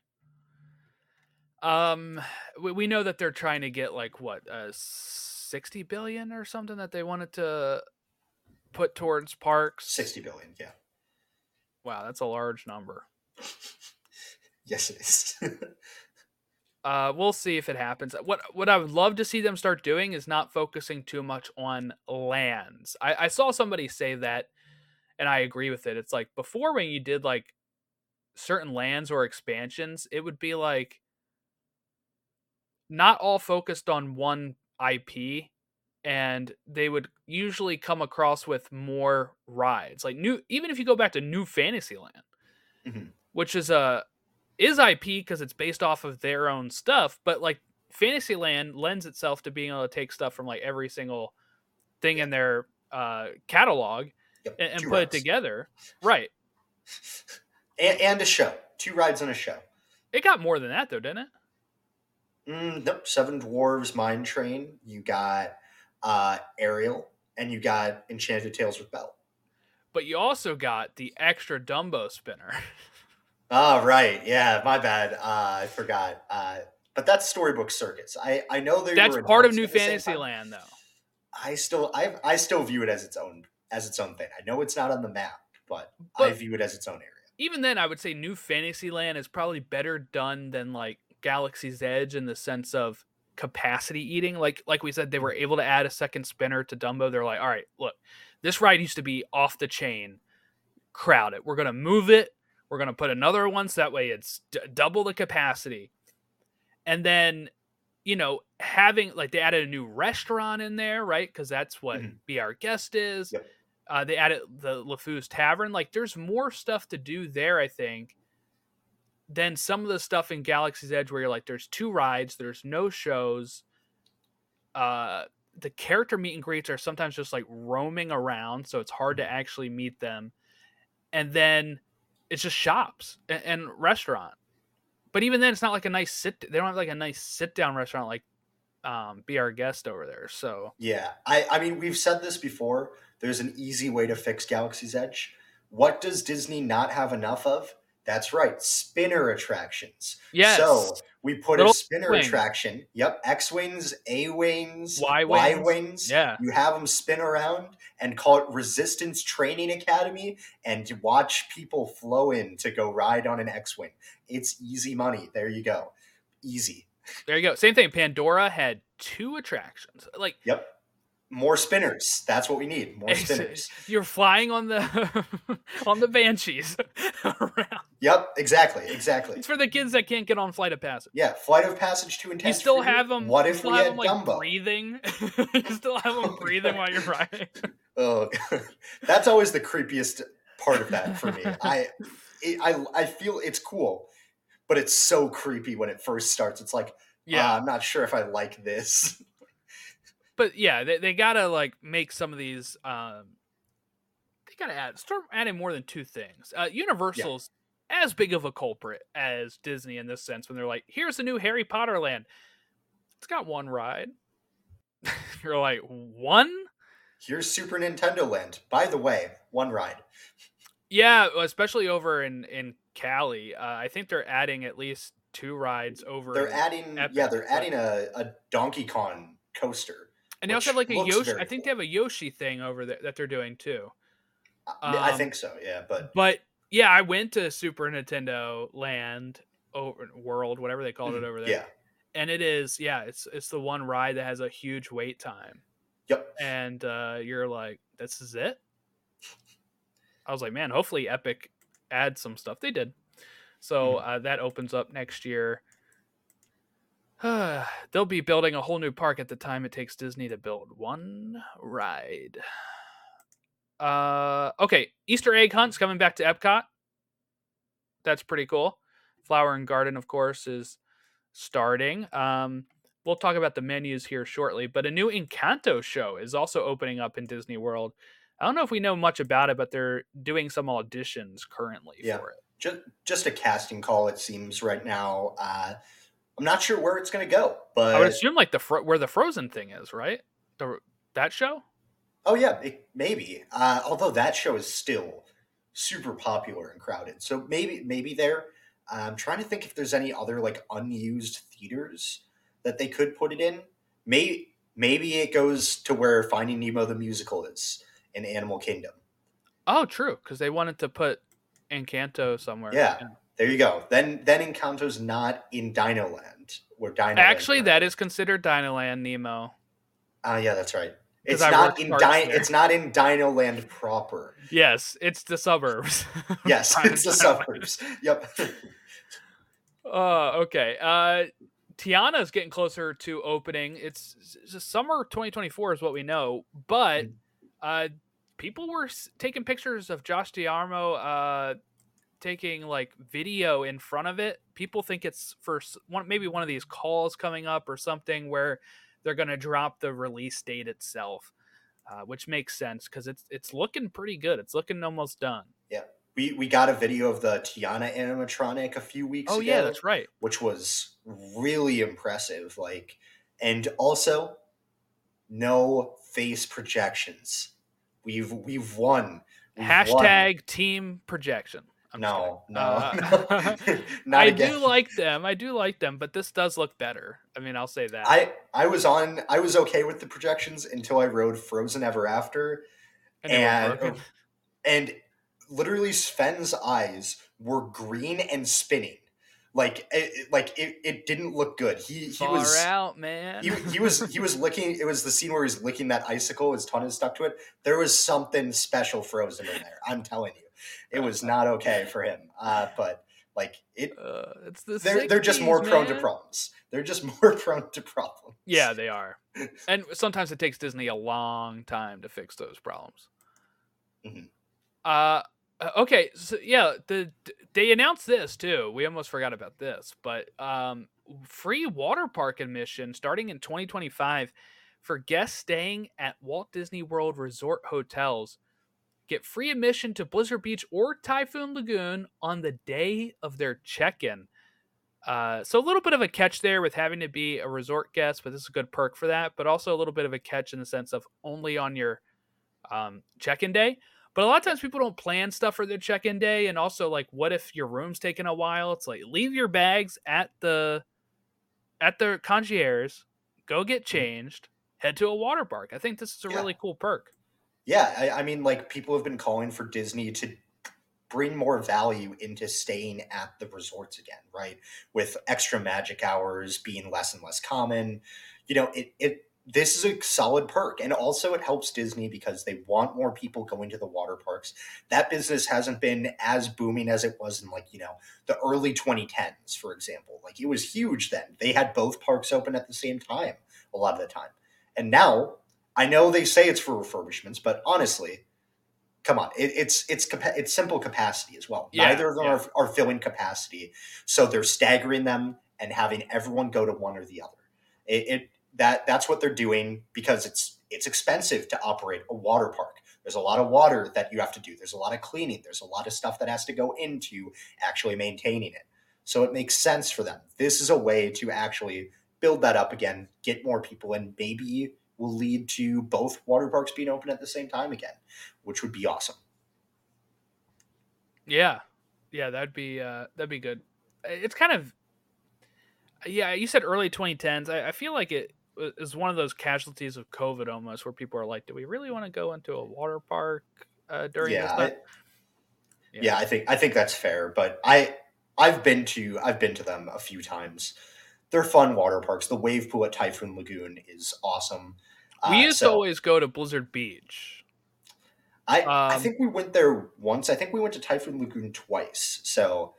Um, we, we know that they're trying to get like what, uh, sixty billion or something that they wanted to put towards parks. sixty billion. Yeah. Wow, that's a large number. Yes, it is. Uh, we'll see if it happens. What what I would love to see them start doing is not focusing too much on lands. I, I saw somebody say that, and I agree with it. It's like before when you did like certain lands or expansions, it would be like not all focused on one I P, and they would usually come across with more rides. Like new, even if you go back to New Fantasyland, Mhm. which is a is I P because it's based off of their own stuff, but like Fantasyland lends itself to being able to take stuff from like every single thing Yeah. in their uh, catalog Yep. and, and Two put rides. it together. Right. And, and a show. Two rides and a show. It got more than that though, didn't it? Mm, nope. Seven Dwarves Mine Train. You got uh, Ariel, and you got Enchanted Tales with Belle. But you also got the extra Dumbo spinner. Oh, right. Yeah, my bad. Uh, I forgot. Uh, but that's Storybook Circus. I, I know they That's were part of announced New at the same time. Fantasyland though. I still I I still view it as its own as its own thing. I know it's not on the map, but, I But- view it as its own area. Even then, I would say New Fantasyland is probably better done than like Galaxy's Edge in the sense of capacity eating. Like like we said, they were able to add a second spinner to Dumbo. They're like, all right, look, this ride used to be off the chain, crowded. We're gonna move it. We're gonna put another one so that way it's d- double the capacity. And then, you know, having like they added a new restaurant in there, right? Because that's what Mhm. Be Our Guest is. Yep. Uh, they added the LeFou's Tavern. Like, there's more stuff to do there, I think, than some of the stuff in Galaxy's Edge where you're like, there's two rides, there's no shows. Uh, the character meet and greets are sometimes just like roaming around, so it's hard to actually meet them. And then it's just shops and, and restaurant. But even then, it's not like a nice sit. They don't have like a nice sit down restaurant like um, Be Our Guest over there. So Yeah. I, I mean, we've said this before. There's an easy way to fix Galaxy's Edge. What does Disney not have enough of? That's right, spinner attractions. yes, So we put Little a spinner X-Wing. attraction. Yep, X-Wings, A-Wings, Y-Wings. Y-Wings. Yeah. You have them spin around and call it Resistance Training Academy and you watch people flow in to go ride on an X-Wing. It's easy money. There you go. Easy. there you go. Same thing. Pandora had two attractions. Like Yep. More spinners. That's what we need. More spinners. you're flying on the on the Banshees around. Yep, exactly, exactly. It's for the kids that can't get on Flight of Passage. Yeah, Flight of Passage to Intense You still Freedom. have them. What you if still we have had them, like Dumbo? breathing? You still have them Oh, breathing yeah. while you're riding. Oh, that's always the creepiest part of that for me. I, it, I, I feel it's cool, but it's so creepy when it first starts. It's like, Yeah, uh, I'm not sure if I like this. but yeah, they, they gotta like make some of these. Um, they gotta add start adding more than two things. Uh, Universal's as big of a culprit as Disney in this sense when they're like, "Here's the new Harry Potter land. It's got one ride." You're like, one? Here's Super Nintendo Land. By the way, one ride. Yeah, especially over in in Cali. Uh, I think they're adding at least two rides over. They're in adding, Epic, yeah, they're but- adding a, a Donkey Kong coaster, and they also have which like a looks Yoshi. very I think cool. they have a Yoshi thing over there that they're doing too. I, I Um, think so, yeah. But But yeah, I went to Super Nintendo Land over World, whatever they called it over there. yeah, And it is, yeah, it's it's the one ride that has a huge wait time. yep. And uh, you're like, this is it? I was like, man, hopefully Epic adds some stuff. They did. So uh, that opens up next year. They'll be building a whole new park at the time it takes Disney to build one ride. Uh, okay, Easter egg hunt's coming back to Epcot. That's pretty cool. Flower and Garden, of course, is starting. Um, we'll talk about the menus here shortly, but a new Encanto show is also opening up in Disney World. I don't know if we know much about it, but they're doing some auditions currently Yeah. for it. Just, just a casting call, it seems, right now. Uh, I'm not sure where it's going to go, but I would assume like the fro- where the Frozen thing is, right? The that show. oh yeah, it, maybe. Uh, although that show is still super popular and crowded, so maybe maybe there. I'm trying to think if there's any other like unused theaters that they could put it in. Maybe maybe it goes to where Finding Nemo the musical is in Animal Kingdom. Oh, true, because they wanted to put Encanto somewhere. Yeah, there you go. Then then Encanto's not in Dino Land, where Dino Actually, Land that is considered Dino Land, Nemo. Ah, uh, yeah, that's right. It's I not worked in parts Di- there. It's not in Dino Land proper. Yes, it's the suburbs. Yes, it's the suburbs. Yep. Uh, okay. Uh, Tiana is getting closer to opening. It's, it's summer twenty twenty-four is what we know, but uh, people were s- taking pictures of Josh D'Armo uh, taking like video in front of it. People think it's for s- one, maybe one of these calls coming up or something where they're going to drop the release date itself, uh, which makes sense because it's it's looking pretty good. It's looking almost done. Yeah. We we got a video of the Tiana animatronic a few weeks Oh ago. yeah, that's right. Which was really impressive. Like, and also no face projections. We've we've won. We've Hashtag won. team projection. I'm just No, no, Uh, no. Not I again. do like them. I do like them, but this does look better. I mean, I'll say that. I I was on. I was okay with the projections until I rode Frozen Ever After, And they were and broken. and literally Sven's eyes were green and spinning, like it, like it, it didn't look good. He he Far was out, man. he, he was he was licking. It was the scene where he's licking that icicle. His tongue is stuck to it. There was something special frozen in there. I'm telling you, it was not okay for him. Uh, but like it, uh, it's the they're they're just more sixties, prone to man. problems. They're just more prone to problems. Yeah, they are. And sometimes it takes Disney a long time to fix those problems. Mhm. Uh, okay, so yeah, the they announced this too. We almost forgot about this, but um, free water park admission starting in twenty twenty-five for guests staying at Walt Disney World Resort hotels. Get free admission to Blizzard Beach or Typhoon Lagoon on the day of their check-in. Uh, so a little bit of a catch there with having to be a resort guest, but this is a good perk for that. But also a little bit of a catch in the sense of only on your um, check-in day. But a lot of times people don't plan stuff for their check-in day, and also like, what if your room's taking a while? It's like leave your bags at the at the concierge, go get changed, head to a water park. I think this is a Yeah. really cool perk. Yeah, I, I mean, like people have been calling for Disney to bring more value into staying at the resorts again, right? With extra magic hours being less and less common, you know, it it this is a solid perk, and also it helps Disney because they want more people going to the water parks. That business hasn't been as booming as it was in like, you know, the early twenty tens, for example. Like it was huge then. They had both parks open at the same time a lot of the time. And now I know they say it's for refurbishments, but honestly, come on, it, it's it's capa- it's simple capacity as well. Yeah, Neither of them yeah. are, are filling capacity, so they're staggering them and having everyone go to one or the other. It, it that that's what they're doing because it's it's expensive to operate a water park. There's a lot of water that you have to do. There's a lot of cleaning. There's a lot of stuff that has to go into actually maintaining it. So it makes sense for them. This is a way to actually build that up again, get more people, and maybe will lead to both water parks being open at the same time again, which would be awesome. Yeah, yeah, that'd be uh, that'd be good. It's kind of yeah. You said early twenty tens. I, I feel like it is one of those casualties of COVID almost, where people are like, "Do we really want to go into a water park uh, during Yeah, this time?" I, Yeah. yeah, I think I think that's fair. But I I've been to I've been to them a few times. They're fun water parks. The wave pool at Typhoon Lagoon is awesome. We Uh, used to so always go to Blizzard Beach. I I Um, think we went there once. I think we went to Typhoon Lagoon twice. So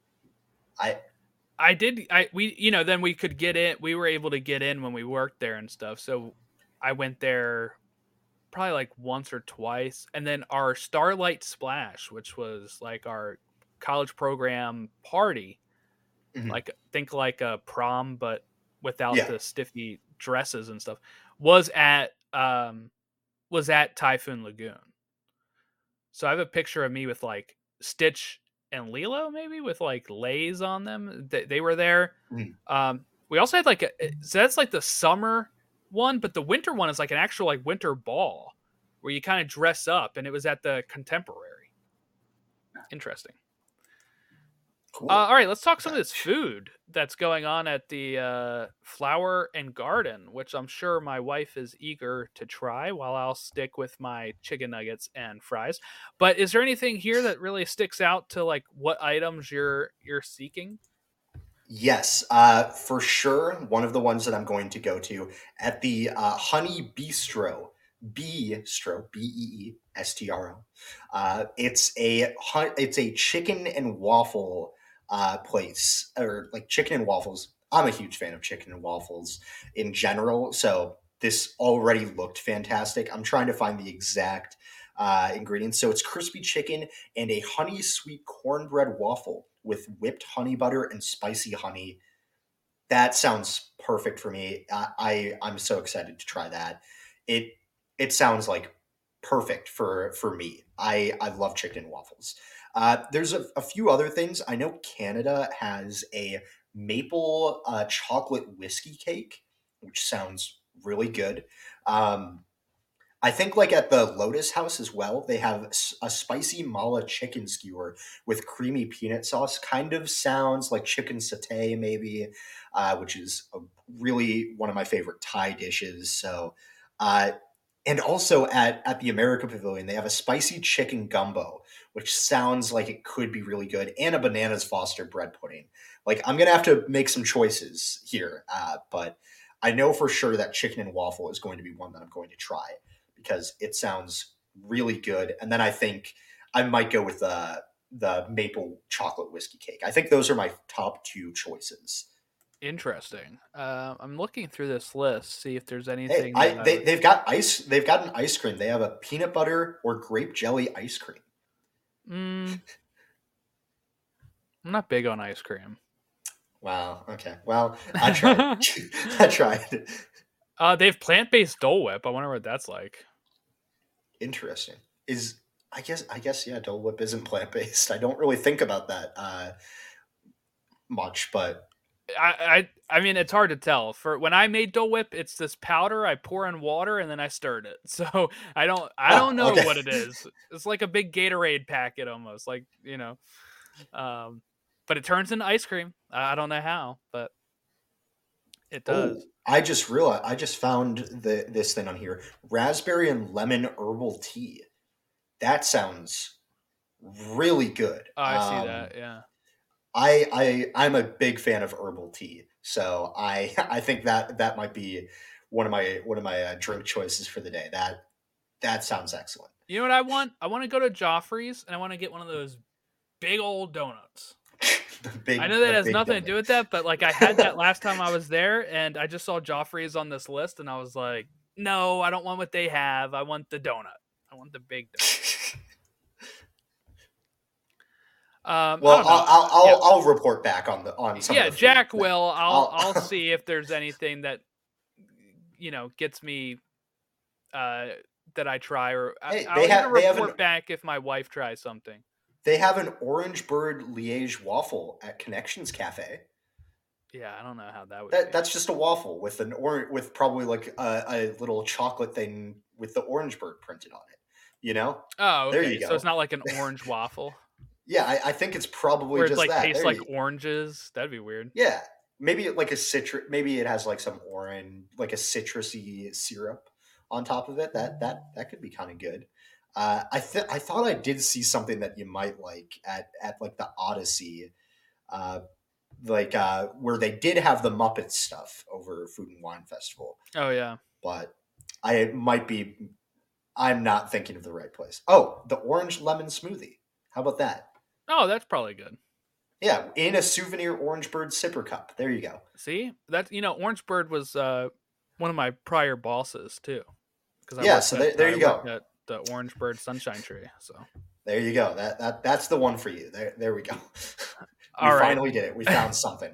I I did. I we you know then we could get in. We were able to get in when we worked there and stuff. So I went there probably like once or twice, and then our Starlight Splash, which was like our college program party, mhm. like think like a prom but without Yeah. the stiffy dresses and stuff, was at um was at Typhoon Lagoon. So I have a picture of me with like Stitch and Lilo, maybe with like lays on them. They, they were there. Mhm. Um, we also had like a so that's like the summer one, but the winter one is like an actual like winter ball where you kind of dress up, and it was at the Contemporary. Interesting. Uh, Cool. all right, let's talk some of this food that's going on at the uh, Flower and Garden, which I'm sure my wife is eager to try, while I'll stick with my chicken nuggets and fries. But is there anything here that really sticks out to like what items you're you're seeking? Yes, uh, for sure. One of the ones that I'm going to go to at the uh, Honey Bistro, Bistro, B E E S T R O. Uh, it's a hu- it's a chicken and waffle uh, place, or like chicken and waffles. I'm a huge fan of chicken and waffles in general, so this already looked fantastic. I'm trying to find the exact uh, ingredients. So it's crispy chicken and a honey sweet cornbread waffle with whipped honey butter and spicy honey. That sounds perfect for me. I, I I'm so excited to try that. It it sounds like perfect for for me. I I love chicken and waffles. Uh, there's a, a few other things. I know Canada has a maple uh, chocolate whiskey cake, which sounds really good. Um, I think like at the Lotus House as well, they have s- a spicy mala chicken skewer with creamy peanut sauce. Kind of sounds like chicken satay, maybe, uh, which is a, really one of my favorite Thai dishes. So, uh, and also at at the America Pavilion, they have a spicy chicken gumbo, which sounds like it could be really good, and a bananas Foster bread pudding. Like I'm gonna have to make some choices here, uh, but I know for sure that chicken and waffle is going to be one that I'm going to try because it sounds really good. And then I think I might go with the the maple chocolate whiskey cake. I think those are my top two choices. Interesting. Uh, I'm looking through this list, see if there's Hey, anything I that I they would. they've got ice. They've got an ice cream. They have a peanut butter or grape jelly ice cream. Mm, I'm not big on ice cream. Wow. Okay. Well, I tried. I tried. uh, they have plant-based Dole Whip. I wonder what that's like. Interesting. Is I guess I guess yeah. Dole Whip isn't plant based. I don't really think about that uh, much, but I, I I mean it's hard to tell. For when I made Dole Whip, it's this powder I pour in water and then I stirred it. So I don't I oh, don't know okay. what it is. It's like a big Gatorade packet almost, like you know. Um, but it turns into ice cream. I don't know how, but it Oh, does. I just realized I just found the this thing on here. Raspberry and lemon herbal tea. That sounds really good. Oh, I see Um, that. Yeah. I I I'm a big fan of herbal tea, so I I think that that might be one of my one of my uh, drink choices for the day. That that sounds excellent. You know what I want? I want to go to Joffrey's and I want to get one of those big old donuts. the I big know that the has big nothing to donut. do with that, but like I had that last time I was there, and I just saw Joffrey's on this list, and I was like, no, I don't want what they have. I want the donut. I want the big donut. Um, I Well, don't know. I'll, I'll Yeah, I'll I'll report back on the on some of yeah. the food. Jack will. I'll I'll I'll see if there's anything that you know gets me uh that I try, or I, hey, they I'll even have they have an report back if my wife tries something. they have an orange bird liège waffle at Connections Cafe. Yeah, I don't know how that would That be. that's just a waffle with an or with probably like a, a little chocolate thing with the orange bird printed on it. You know, Oh, there okay. you So it's go. not like an orange waffle. Yeah, I, I think it's probably Where it just like that. tastes There like you- oranges. That'd be weird. yeah, maybe like a citrus. Maybe it has like some orange, like a citrusy syrup on top of it. That that that could be kind of good. Uh, I th- I thought I did see something that you might like at at like the Odyssey, uh, like uh, where they did have the Muppet stuff over Food and Wine Festival, Oh yeah. but I might be. I'm not thinking of the right place. Oh, the orange lemon smoothie. How about that? Oh, that's probably good. Yeah, in a souvenir Orange Bird sipper cup. There you go. See, that you know, Orange Bird was uh, one of my prior bosses too, because I Yeah, worked so at, there, there I you go. worked at the Orange Bird Sunshine Tree. So There you go. That that that's the one for you. There there we go. we All right. finally did it. We found something.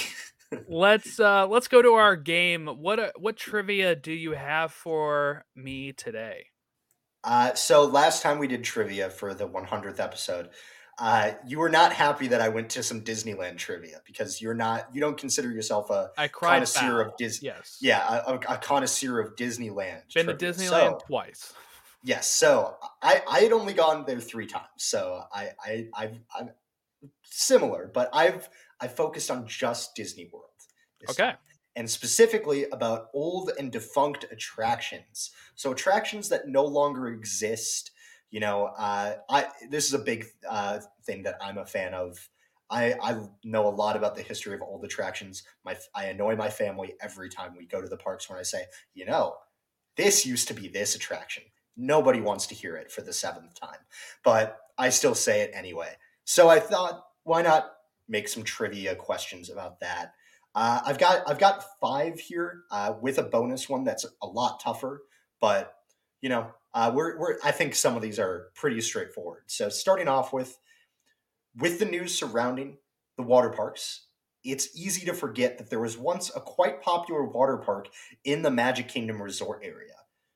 let's uh, let's go to our game. What uh, what trivia do you have for me today? Uh, so last time we did trivia for the one hundredth episode, uh, you were not happy that I went to some Disneyland trivia because you're not you don't consider yourself a I cried connoisseur foul. of Disney. Yes. Yeah, a, a connoisseur of Disneyland. Been to trivia. Disneyland So, twice. yes, so I I had only gone there three times, so I I I've, I'm similar, but I've I focused on just Disney World. this Okay. time, and specifically about old and defunct attractions. So attractions that no longer exist. You know, uh, I this is a big uh, thing that I'm a fan of. I, I know a lot about the history of old attractions. My I annoy my family every time we go to the parks when I say, you know, this used to be this attraction. Nobody wants to hear it for the seventh time, but I still say it anyway. So I thought, why not make some trivia questions about that? Uh, I've got I've got five here uh, with a bonus one that's a lot tougher, but you know, uh, we're we're I think some of these are pretty straightforward. So starting off with with the news surrounding the water parks, it's easy to forget that there was once a quite popular water park in the Magic Kingdom Resort area.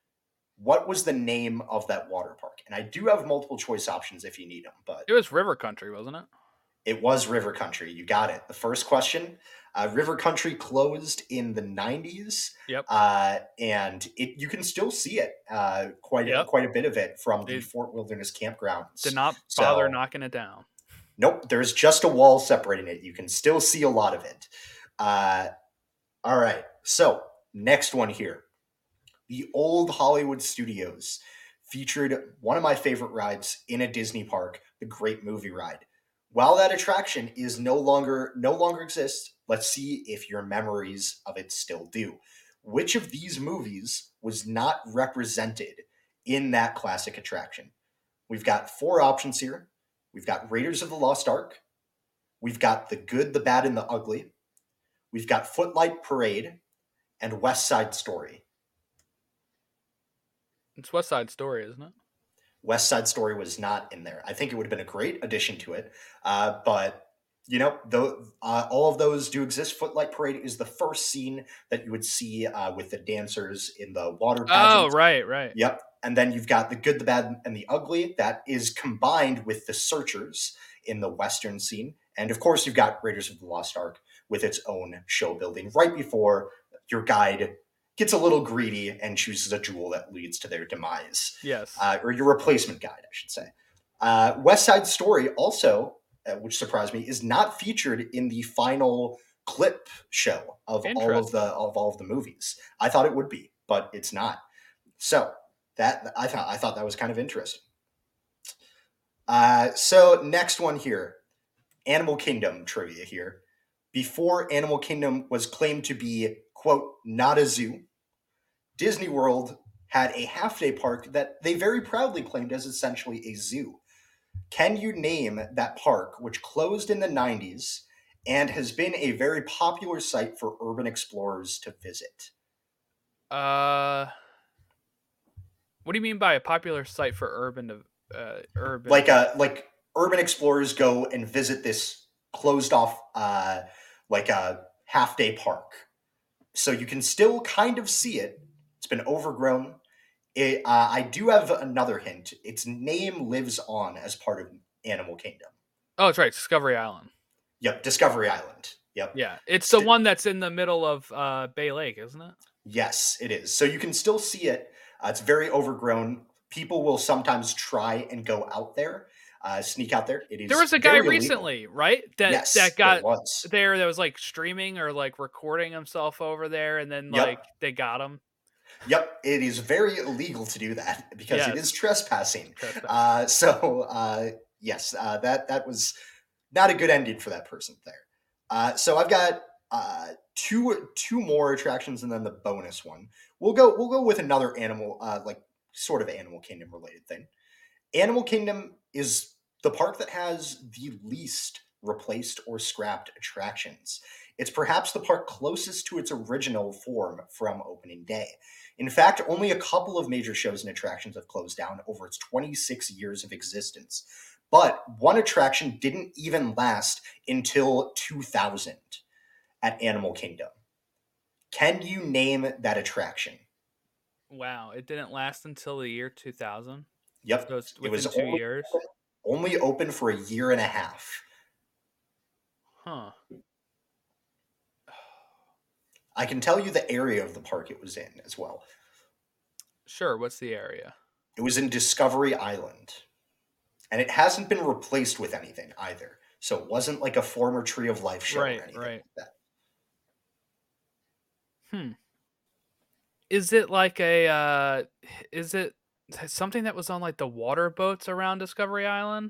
What was the name of that water park? And I do have multiple choice options if you need them, but It was River Country, wasn't it? it was River Country. You got it. The first question. Uh, River Country closed in the nineties, Yep. uh, and it you can still see it, uh, quite a, Yep. quite a bit of it from the It Fort Wilderness campgrounds. Did not bother So- knocking it down. Nope, there's just a wall separating it. You can still see a lot of it. Uh, all right, so next one here. The old Hollywood Studios featured one of my favorite rides in a Disney park, the Great Movie Ride. While that attraction is no longer no longer exists, let's see if your memories of it still do. Which of these movies was not represented in that classic attraction? We've got four options here. We've got Raiders of the Lost Ark. We've got The Good, the Bad, and the Ugly. We've got Footlight Parade and West Side Story. It's West Side Story, isn't it? West Side Story was not in there. I think it would have been a great addition to it. Uh, but, you know, though, uh, all of those do exist. Footlight Parade is the first scene that you would see uh, with the dancers in the water pageant. Oh, right, right. Yep. And then you've got The Good, the Bad, and the Ugly. That is combined with the Searchers in the Western scene. And, of course, you've got Raiders of the Lost Ark with its own show building right before your guide gets a little greedy and chooses a jewel that leads to their demise. Yes. Uh, or your replacement guide, I should say. Uh, West Side Story also, uh, which surprised me, is not featured in the final clip show of all of the of all of the movies. I thought it would be, but it's not. So that I thought I thought that was kind of interesting. Uh, so next one here, Animal Kingdom trivia here. Before Animal Kingdom was claimed to be, quote, not a zoo, Disney World had a half-day park that they very proudly claimed as essentially a zoo. Can you name that park, which closed in the nineties and has been a very popular site for urban explorers to visit? Uh, what do you mean by a popular site for urban uh, urban? Like a like urban explorers go and visit this closed off uh, like a half-day park. So you can still kind of see it. It's been overgrown. It, uh, I do have another hint. Its name lives on as part of Animal Kingdom. Oh, it's right, Discovery Island. Yep, Discovery Island. Yep. Yeah, it's the one that's in the middle of uh, Bay Lake, isn't it? Yes, it is. So you can still see it. Uh, it's very overgrown. People will sometimes try and go out there. uh, sneak out there. It is There was a guy very recently, illegal. right? That Yes, that there got was. there that was like streaming or like recording himself over there, and then Yep. like they got him. Yep, it is very illegal to do that because it Yes. is trespassing. Trespassing. Uh, so uh, yes, uh, that that was not a good ending for that person there. Uh, so I've got uh, two two more attractions and then the bonus one. We'll go we'll go with another animal, uh, like sort of Animal Kingdom related thing. Animal Kingdom is the park that has the least replaced or scrapped attractions. It's perhaps the park closest to its original form from opening day. In fact, only a couple of major shows and attractions have closed down over its twenty-six years of existence. But one attraction didn't even last until two thousand at Animal Kingdom. Can you name that attraction? Wow, it didn't last until the year two thousand. Yep. So it's It was within two only, years. only open for a year and a half. Huh. I can tell you the area of the park it was in as well. Sure. What's the area? It was in Discovery Island. And it hasn't been replaced with anything either. So it wasn't like a former Tree of Life show Right, or anything right. like that. Hmm. Is it like a? Uh, is it something that was on like the water boats around Discovery Island?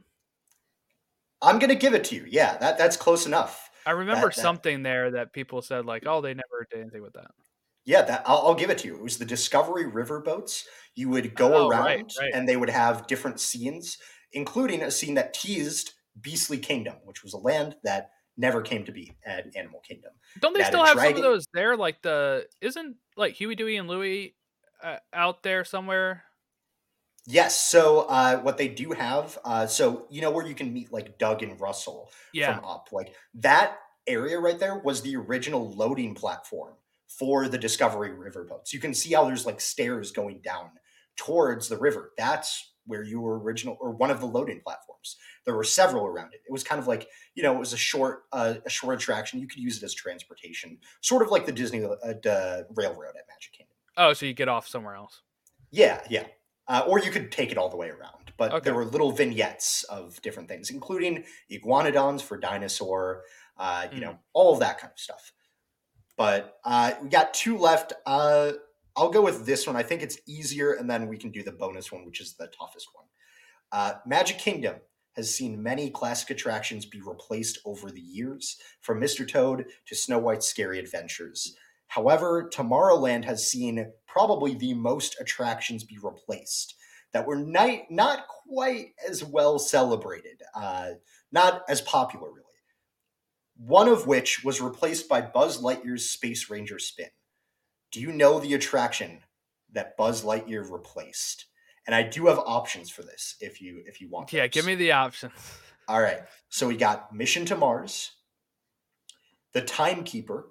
I'm going to give it to you. Yeah, that, that's close enough. I remember That- that- something there that people said like, "Oh, they never did anything with that." Yeah, that I'll, I'll give it to you. It was the Discovery River boats. You would go Oh, around right, right. and they would have different scenes, including a scene that teased Beastly Kingdom, which was a land that never came to be at Animal Kingdom. Don't they That a still have some dragon- of those there? Like the isn't like Huey, Dewey, and Louie uh, out there somewhere? Yes, so uh, what they do have, uh, so you know where you can meet like Doug and Russell Yeah. from Up, like that area right there was the original loading platform for the Discovery River boats. You can see how there's like stairs going down towards the river. That's where you were original, or one of the loading platforms. There were several around it. It was kind of like, you know, it was a short, uh, a short attraction. You could use it as transportation, sort of like the Disney uh, uh, Railroad at Magic Kingdom. Oh, so you get off somewhere else. Yeah, yeah. Uh, or you could take it all the way around. But Okay. there were little vignettes of different things, including iguanodons for dinosaur, uh, you Mm. know, all of that kind of stuff. But uh, we got two left. Uh, I'll go with this one. I think it's easier, and then we can do the bonus one, which is the toughest one. Uh, Magic Kingdom has seen many classic attractions be replaced over the years, from Mister Toad to Snow White's Scary Adventures. However, Tomorrowland has seen probably the most attractions be replaced that were not, not quite as well celebrated, uh, not as popular, really. One of which was replaced by Buzz Lightyear's Space Ranger Spin. Do you know the attraction that Buzz Lightyear replaced? And I do have options for this if you if you want. Yeah, those. give me the options. All right. So we got Mission to Mars, The Timekeeper,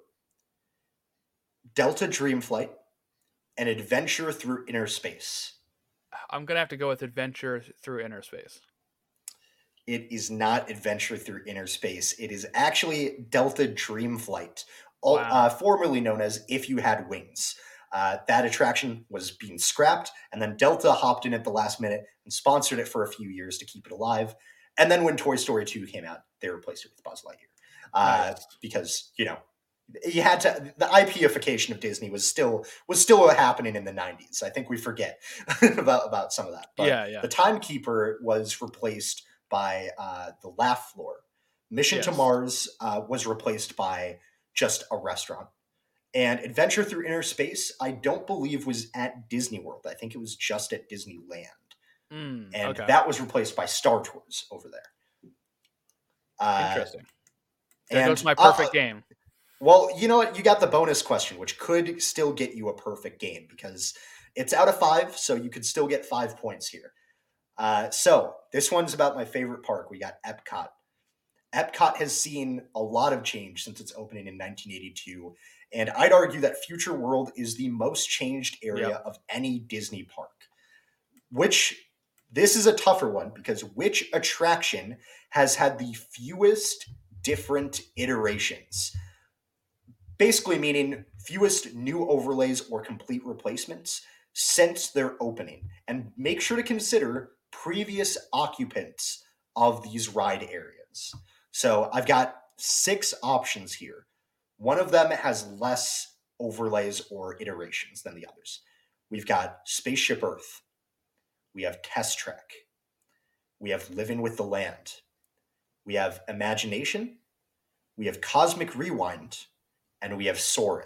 Delta Dreamflight, and Adventure Through Inner Space. I'm gonna have to go with Adventure Through Inner Space. It is not Adventure Through Inner Space. It is actually Delta Dreamflight, all, Wow. uh, formerly known as If You Had Wings. Uh, that attraction was being scrapped, and then Delta hopped in at the last minute and sponsored it for a few years to keep it alive. And then when Toy Story two came out, they replaced it with Buzz Lightyear. Uh, Nice. Because, you know, you had to, the I P-ification of Disney was still was still happening in the nineties. I think we forget about, about some of that. But Yeah, yeah. the Timekeeper was replaced by uh, the Laugh Floor. Mission to Yes. Mars uh, was replaced by just a restaurant. And Adventure Through Inner Space, I don't believe was at Disney World. I think it was just at Disneyland. Mm, And okay. that was replaced by Star Tours over there. Uh, Interesting. There and, goes my uh, perfect game. Well, you know what? You got the bonus question, which could still get you a perfect game because it's out of five, so you could still get five points here. Uh, so this one's about my favorite park. We got Epcot. Epcot has seen a lot of change since its opening in nineteen eighty-two, and I'd argue that Future World is the most changed area Yep. of any Disney park. Which, this is a tougher one because which attraction has had the fewest different iterations? Basically meaning fewest new overlays or complete replacements since their opening. And make sure to consider previous occupants of these ride areas. So I've got six options here. One of them has less overlays or iterations than the others. We've got Spaceship Earth. We have Test Track. We have Living with the Land. We have Imagination. We have Cosmic Rewind. And we have Soarin'.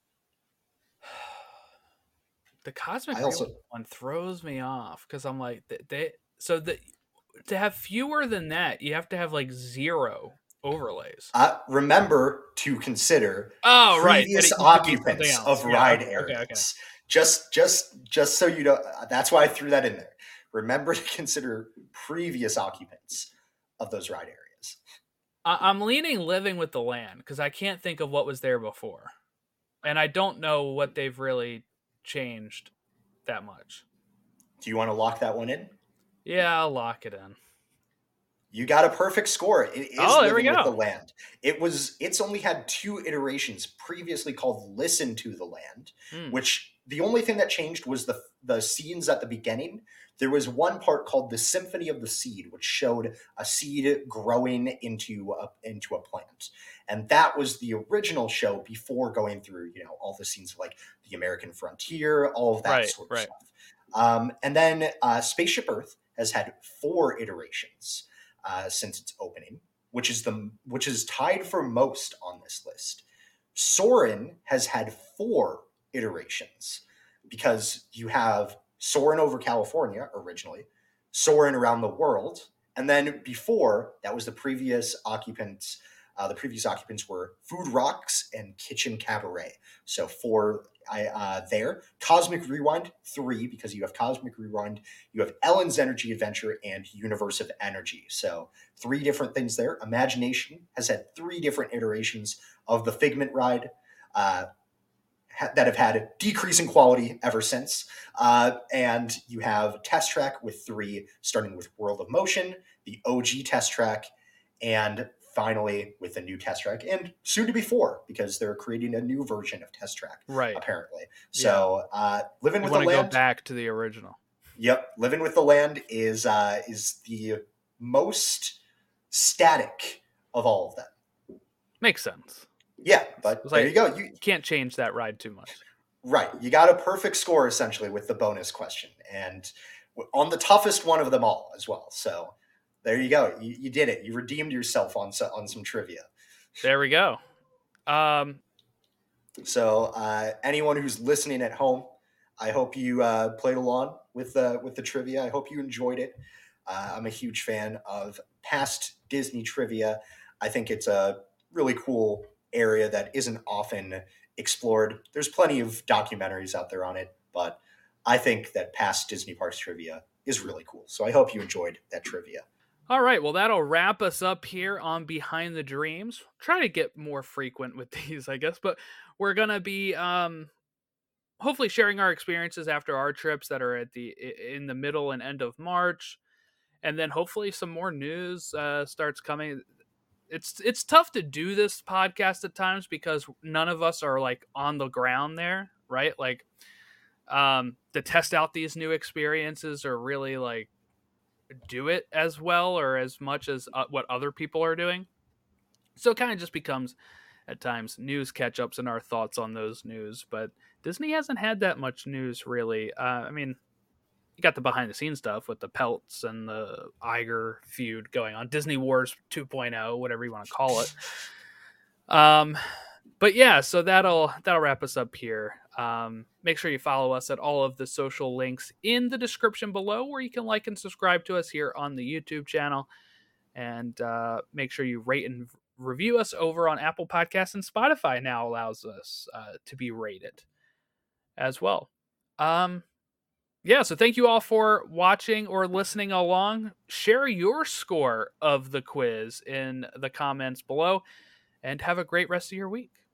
The Cosmic I also- Rewind one throws me off because I'm like, they, they so the to have fewer than that, you have to have like zero overlays. Uh, remember to consider Oh, right. previous That it used to be something occupants else. of Yeah, ride okay, areas. okay. Just, just, just so you know, that's why I threw that in there. Remember to consider previous occupants of those ride areas. I, I'm leaning Living with the Land because I can't think of what was there before, and I don't know what they've really changed that much. Do you want to lock that one in? Yeah, I'll lock it in. You got a perfect score. It is Oh, there we Living with go. the Land. It was. It's only had two iterations previously called Listen to the Land, Hmm. which the only thing that changed was the the scenes at the beginning. There was one part called the Symphony of the Seed, which showed a seed growing into a, into a plant. And that was the original show before going through, you know, all the scenes of like the American frontier, all of that Right, sort of right. stuff. Um, and then uh, Spaceship Earth has had four iterations uh, since its opening, which is the which is tied for most on this list. Soarin' has had four iterations because you have Soarin' over California originally, Soarin' around the world, and then before that was the previous occupants. Uh, the previous occupants were Food Rocks and Kitchen Cabaret. So four I, uh, there. Cosmic Rewind, three, because you have Cosmic Rewind, you have Ellen's Energy Adventure, and Universe of Energy. So three different things there. Imagination has had three different iterations of the Figment ride uh, ha- that have had a decrease in quality ever since. Uh, and you have Test Track with three, starting with World of Motion, the O G Test Track, and finally with the new Test Track, and soon to be four, because they're creating a new version of Test Track, Right. apparently. So uh, Living You with the want to go Land. back to the original. Yep, Living with the Land is uh, is the most static of all of them. Makes sense. Yeah, but It's there like- you go. You You can't change that ride too much. right, you got a perfect score essentially with the bonus question, and w- on the toughest one of them all as well. So there you go. You, you did it. You redeemed yourself on so, on some trivia. There we go. Um, So uh, anyone who's listening at home, I hope you uh, played along with the with the trivia. I hope you enjoyed it. Uh, I'm a huge fan of past Disney trivia. I think it's a really cool area that isn't often explored. There's plenty of documentaries out there on it, but I think that past Disney parks trivia is really cool. So I hope you enjoyed that trivia. all right. Well, that'll wrap us up here on Behind the Dreams. Try to get more frequent with these, I guess, but we're going to be um, hopefully sharing our experiences after our trips that are at the i- in the middle and end of March. And then hopefully some more news uh, starts coming. It's it's tough to do this podcast at times because none of us are like on the ground there, right? Like um, to test out these new experiences or really like do it as well or as much as uh, what other people are doing. So it kind of just becomes at times news catch ups and our thoughts on those news. But Disney hasn't had that much news really. Uh, I mean, you got the behind the scenes stuff with the Pelts and the Iger feud going on, Disney Wars two point oh, whatever you want to call it. Um, but yeah, so that'll that'll wrap us up here. Um, make sure you follow us at all of the social links in the description below, where you can like and subscribe to us here on the YouTube channel, and uh, make sure you rate and review us over on Apple Podcasts, and Spotify now allows us uh, to be rated as well. Um, yeah, so thank you all for watching or listening along. Share your score of the quiz in the comments below, and have a great rest of your week.